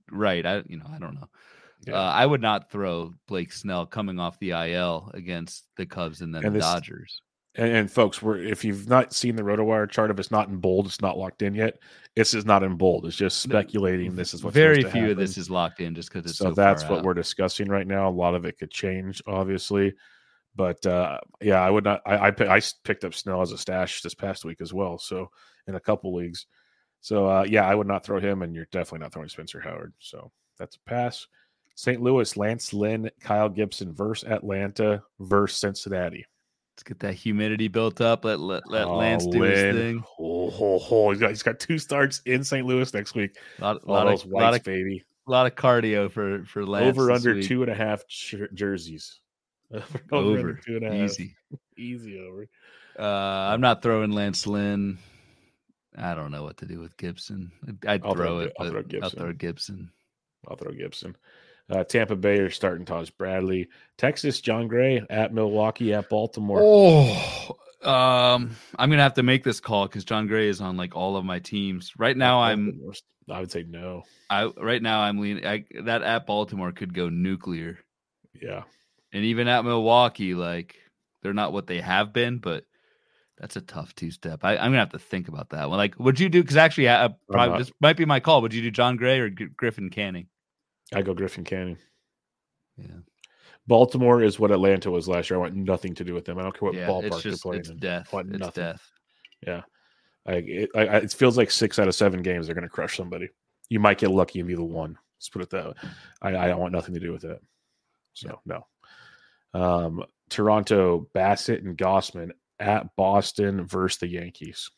right. I you know I don't know. Yeah. Uh, I would not throw Blake Snell coming off the I L against the Cubs and then And the this- Dodgers. And, and folks, we're if you've not seen the RotoWire chart, if it's not in bold, it's not locked in yet. It's just not in bold. It's just speculating. This is what's Very supposed to few of happen. this is locked in just because it's so so that's far what out. we're discussing right now. A lot of it could change, obviously, but uh, yeah, I would not. I, I I picked up Snell as a stash this past week as well. So in a couple leagues, so uh, yeah, I would not throw him, and you're definitely not throwing Spencer Howard. So that's a pass. Saint Louis, Lance Lynn, Kyle Gibson versus Atlanta versus Cincinnati. Let's get that humidity built up. Let let, let Oh, Lance do his Lynn. thing. Oh, oh, oh. He's got he's got two starts in Saint Louis next week. A lot, All lot those of, whites, lot of, baby. lot of cardio for for Lance. Over this under week. two and a half jer- jerseys. Over, Over, under two and a half. easy, Easy over. Uh, I'm not throwing Lance Lynn. I don't know what to do with Gibson. I'd I'll throw throw, it, I'll but throw Gibson. I'll throw Gibson. I'll throw Gibson. Uh, Tampa Bay are starting Taj Bradley. Texas, John Gray at Milwaukee at Baltimore. Oh, um, I'm gonna have to make this call because John Gray is on like all of my teams right now. I'm. I would say no. I right now I'm leaning. I, that at Baltimore could go nuclear. Yeah, and even at Milwaukee, like they're not what they have been, but that's a tough two step. I, I'm gonna have to think about that one. Like, would you do? Because actually, I, probably this might be my call. Would you do John Gray or G- Griffin Canning? I go Griffin Canning. Yeah. Baltimore is what Atlanta was last year. I want nothing to do with them. I don't care what yeah, ballpark it's just, they're playing it's in. Death. I want it's nothing. death. Yeah. I, it, I, it feels like six out of seven games they're going to crush somebody. You might get lucky and be the one. Let's put it that way. I, I want nothing to do with it. So, yeah. no. Um, Toronto, Bassett and Gossman at Boston versus the Yankees.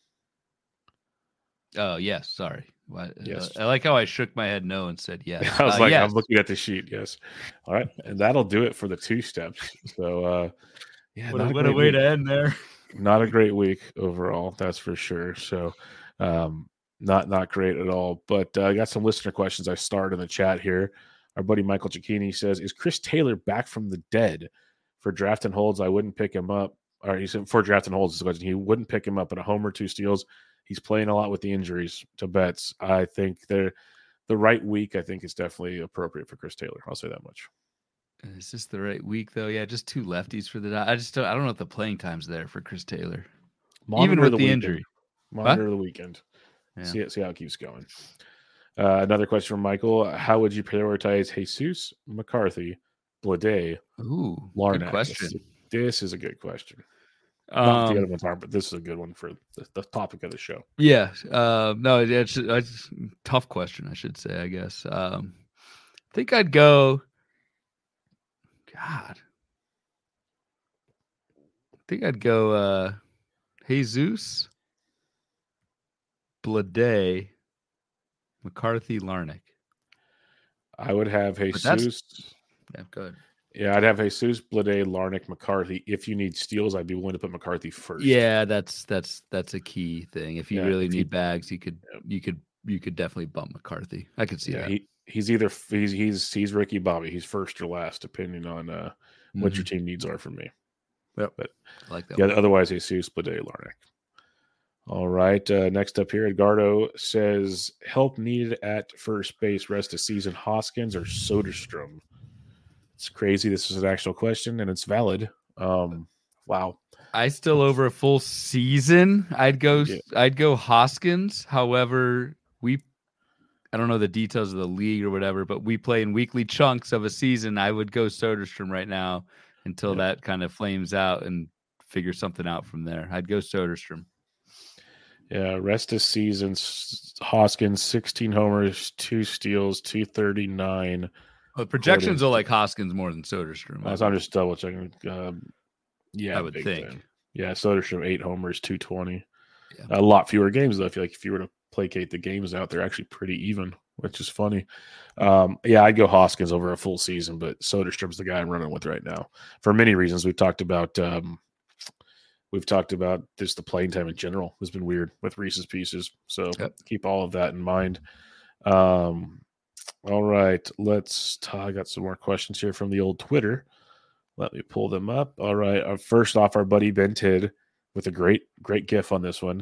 Oh, yes. Sorry. Yes. Uh, I like how I shook my head no and said yes. I was uh, like, yes. I'm looking at the sheet. Yes. All right. And that'll do it for the two steps. So, uh, yeah, what, not a, a, what a way week. to end there. Not a great week overall. That's for sure. So, um, not not great at all. But uh, I got some listener questions I started in the chat here. Our buddy Michael Cicchini says, "Is Chris Taylor back from the dead? For draft and holds, I wouldn't pick him up." Or he said, "For draft and holds, he wouldn't pick him up in a homer, two steals." He's playing a lot with the injuries to Betts. I think they're the right week. I think is definitely appropriate for Chris Taylor. I'll say that much. Is this the right week though? Yeah, just two lefties for the. I just don't, I don't know if the playing time's there for Chris Taylor, Monitor even with the, the injury. Monitor huh? the weekend. Yeah. See see how it keeps going. Uh, another question from Michael: how would you prioritize Jesus, McCarthy, Blade, Ooh, Larnach? good question. This, this is a good question. Um, Not the other ones aren't, but this is a good one for the, the topic of the show. Yeah. Uh, no, it's, it's a tough question, I should say, I guess. Um, I think I'd go. God. I think I'd go uh, Jesus, Blade, McCarthy, Larnach. I would have Jesus. Yeah, good. Yeah, I'd have Jesus, Blade, Larnach, McCarthy. If you need steals, I'd be willing to put McCarthy first. Yeah, that's that's that's a key thing. If you yeah, really if need he, bags, you could yeah. you could you could definitely bump McCarthy. I could see yeah, that. He he's either he's he's he's Ricky Bobby. He's first or last, depending on uh, mm-hmm. what your team needs are from me. Yep. But I like that. Yeah, one. otherwise Jesus, Blade, Larnach. All right. Uh, next up here, Edgardo says help needed at first base rest of season. Hoskins or Soderstrom? It's crazy. This is an actual question and it's valid. Um, wow. I still over a full season. I'd go. Yeah. I'd go Hoskins. However, we. I don't know the details of the league or whatever, but we play in weekly chunks of a season. I would go Soderstrom right now until yeah. that kind of flames out and figure something out from there. I'd go Soderstrom. Yeah, rest of season, Hoskins, sixteen homers, two steals, two thirty-nine. Well, projections are like Hoskins more than Soderstrom. I was I'm just double checking. Um, yeah, I would think. Time. Yeah, Soderstrom, eight homers, two twenty. Yeah. A lot fewer games, though. I feel like if you were to placate the games out, they're actually pretty even, which is funny. Um, yeah, I'd go Hoskins over a full season, but Soderstrom's the guy I'm running with right now for many reasons. We've talked about um, we've talked about just the playing time in general has been weird with Reese's Pieces, so yep. keep all of that in mind. Um, all right, let's. T- I got some more questions here from the old Twitter. Let me pull them up. All right, uh, first off, our buddy Ben Tidd with a great, great GIF on this one.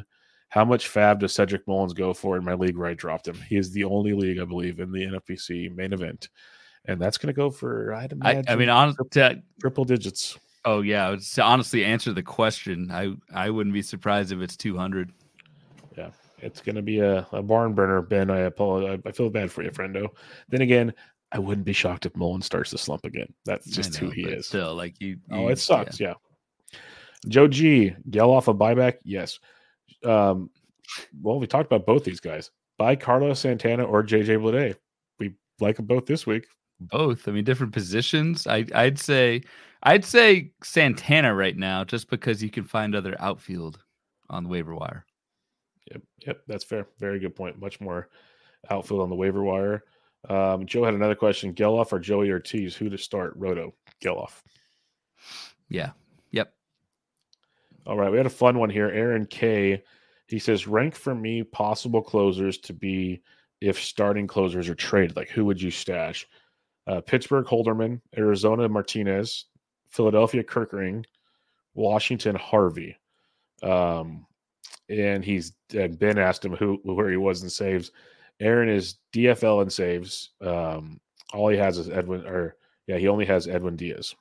How much fab does Cedric Mullins go for in my league where I dropped him? He is the only league, I believe, in the N F B C main event. And that's going to go for, I'd imagine, I, I mean, on, triple, to, triple digits. Oh, yeah. To honestly answer the question, I, I wouldn't be surprised if it's two hundred. Yeah, it's going to be a, a barn burner, Ben. I apologize. I feel bad for you, friendo. Then again, I wouldn't be shocked if Mullins starts to slump again. That's just know, who he is. Still, like you, you Oh, it sucks, yeah. yeah. Joe G, Geloff a buyback? Yes. Um, well, we talked about both these guys. Buy Carlos Santana or J J Bleday. We like them both this week. Both. I mean, different positions. I, I'd say, I'd say Santana right now, just because you can find other outfield on the waiver wire. Yep, yep, that's fair. Very good point. Much more outfield on the waiver wire. Um, Joe had another question: Geloff or Joey Ortiz? Who to start? Roto. Geloff. Yeah. Yep. All right, we had a fun one here. Aaron K. He says, rank for me possible closers to be if starting closers are traded. Like, who would you stash? Uh, Pittsburgh Holderman, Arizona Martinez, Philadelphia Kirkering, Washington Harvey. Um, and he's uh, Ben asked him who where he was in saves. Aaron is D F L in saves. Um, all he has is Edwin, or yeah, he only has Edwin Diaz.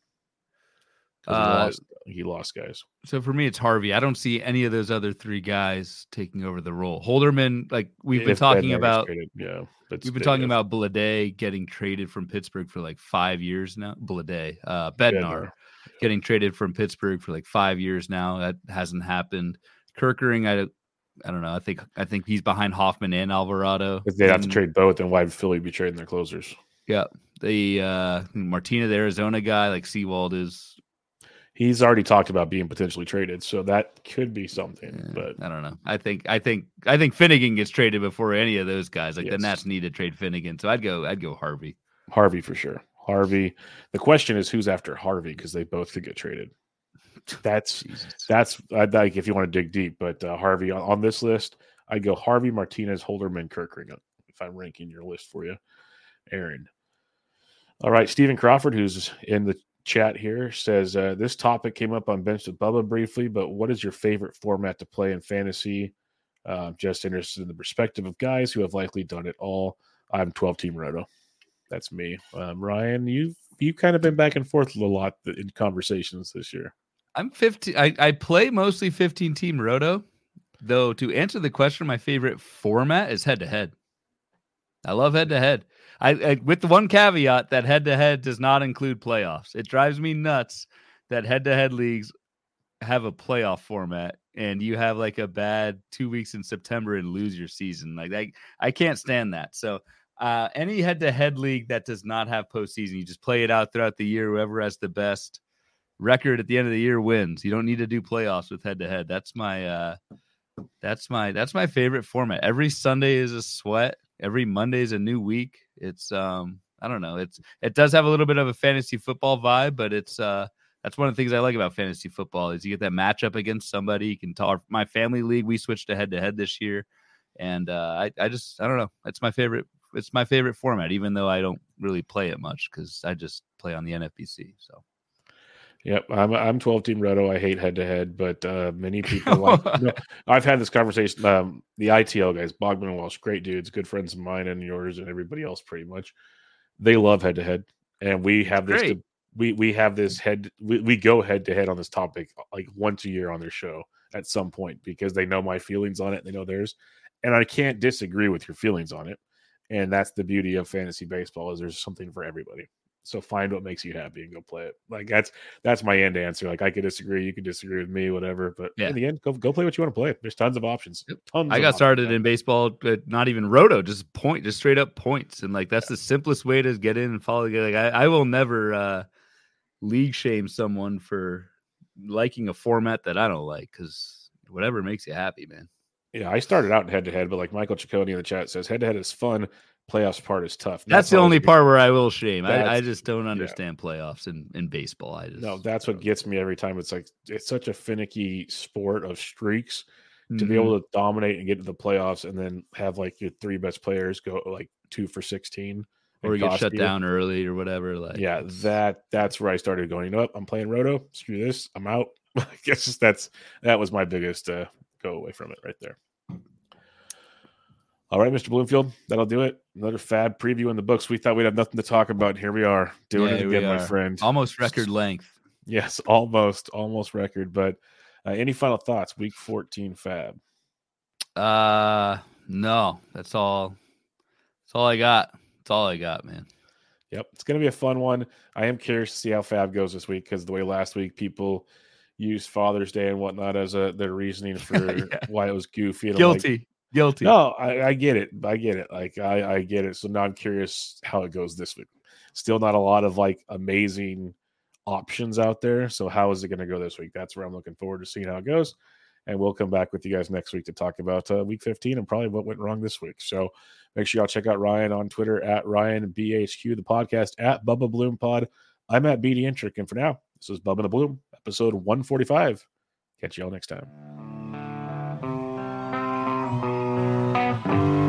He, uh, lost, he lost guys. So for me, it's Harvey. I don't see any of those other three guys taking over the role. Holderman, like we've been if talking about, traded, yeah, we've been talking if. about Bleday getting traded from Pittsburgh for like five years now. Bleday, uh, Bednar, Bednar. getting traded from Pittsburgh for like five years now. That hasn't happened. Kirkering, I, I don't know. I think I think he's behind Hoffman and Alvarado. If they'd and, have to trade both, then why would Philly be trading their closers? Yeah, the uh, Martinez, the Arizona guy, like Sewald is. He's already talked about being potentially traded, so that could be something. Yeah, but I don't know. I think I think I think Finnegan gets traded before any of those guys. Like yes. the Nats need to trade Finnegan, so I'd go I'd go Harvey. Harvey for sure. Harvey. The question is who's after Harvey because they both could get traded. That's Jesus. that's I'd like if you want to dig deep, but uh, Harvey on, on this list, I'd go Harvey, Martinez, Holderman, Kirkring. If I'm ranking your list for you, Aaron. All right, Stephen Crawford, who's in the chat here, says uh, this topic came up on Bench with Bubba briefly, but what is your favorite format to play in fantasy? Uh, just interested in the perspective of guys who have likely done it all. I'm twelve team Roto. That's me. Um, Ryan, you've you've kind of been back and forth a lot in conversations this year. I'm fifteen. I, I play mostly fifteen team Roto, though. To answer the question, my favorite format is head to head. I love head to head. I, I with the one caveat that head to head does not include playoffs. It drives me nuts that head to head leagues have a playoff format and you have like a bad two weeks in September and lose your season. Like I, I can't stand that. So uh, any head to head league that does not have postseason, you just play it out throughout the year. Whoever has the best record at the end of the year wins. You don't need to do playoffs with head to head. That's my uh, that's my that's my favorite format. Every Sunday is a sweat. Every Monday is a new week. It's um I don't know. It's it does have a little bit of a fantasy football vibe, but it's uh that's one of the things I like about fantasy football is you get that matchup against somebody. You can talk. My family league, we switched to head to head this year, and uh, I I just I don't know. It's my favorite. It's my favorite format, even though I don't really play it much because I just play on the N F B C. So. Yep, I'm I'm twelve team Roto. I hate head to head, but uh, many people like. You know, I've had this conversation. Um, the I T L guys, Bogman and Walsh, great dudes, good friends of mine and yours and everybody else, pretty much. They love head to head, and we have this. To, we we have this head. We, we go head to head on this topic like once a year on their show at some point because they know my feelings on it. They know theirs, and I can't disagree with your feelings on it. And that's the beauty of fantasy baseball is there's something for everybody. So find what makes you happy and go play it. Like that's that's my end answer. Like I could disagree, you could disagree with me, whatever. But yeah. in the end, go go play what you want to play. There's tons of options. Tons I got started in baseball, but not even Roto, just point, just straight up points, and like that's yeah. the simplest way to get in and follow. Like I, I will never uh, league shame someone for liking a format that I don't like because whatever makes you happy, man. Yeah, I started out in head to head, but like Michael Ciccone in the chat says, head to head is fun. Playoffs part is tough. That's, that's the only part where I will shame. I, I just don't understand yeah. playoffs in, in baseball. I just no, that's what gets me every time. It's like it's such a finicky sport of streaks mm-hmm. to be able to dominate and get to the playoffs and then have like your three best players go like two for sixteen. Or get shut you. down early or whatever. Like yeah, that that's where I started going, you know what? I'm playing Roto. Screw this. I'm out. I guess that's that was my biggest uh go away from it right there. All right, Mister Bloomfield, that'll do it. Another fab preview in the books. We thought we'd have nothing to talk about. Here we are doing Yeah, it here again, we my are. friend. Almost record length. Yes, almost, almost record. But uh, any final thoughts? Week fourteen fab. Uh, no, that's all. That's all I got. That's all I got, man. Yep, it's going to be a fun one. I am curious to see how fab goes this week because the way last week people used Father's Day and whatnot as a their reasoning for yeah. why it was goofy. And Guilty. Like, Guilty. No, I, I get it. I get it. Like I, I get it. So now I'm curious how it goes this week. Still not a lot of like amazing options out there. So how is it going to go this week? That's where I'm looking forward to seeing how it goes. And we'll come back with you guys next week to talk about uh, week fifteen and probably what went wrong this week. So make sure y'all check out Ryan on Twitter at Ryan B H Q, the podcast at Bubba Bloom Pod. I'm at B D Intric. And for now, this is Bubba the Bloom, episode one forty-five. Catch y'all next time.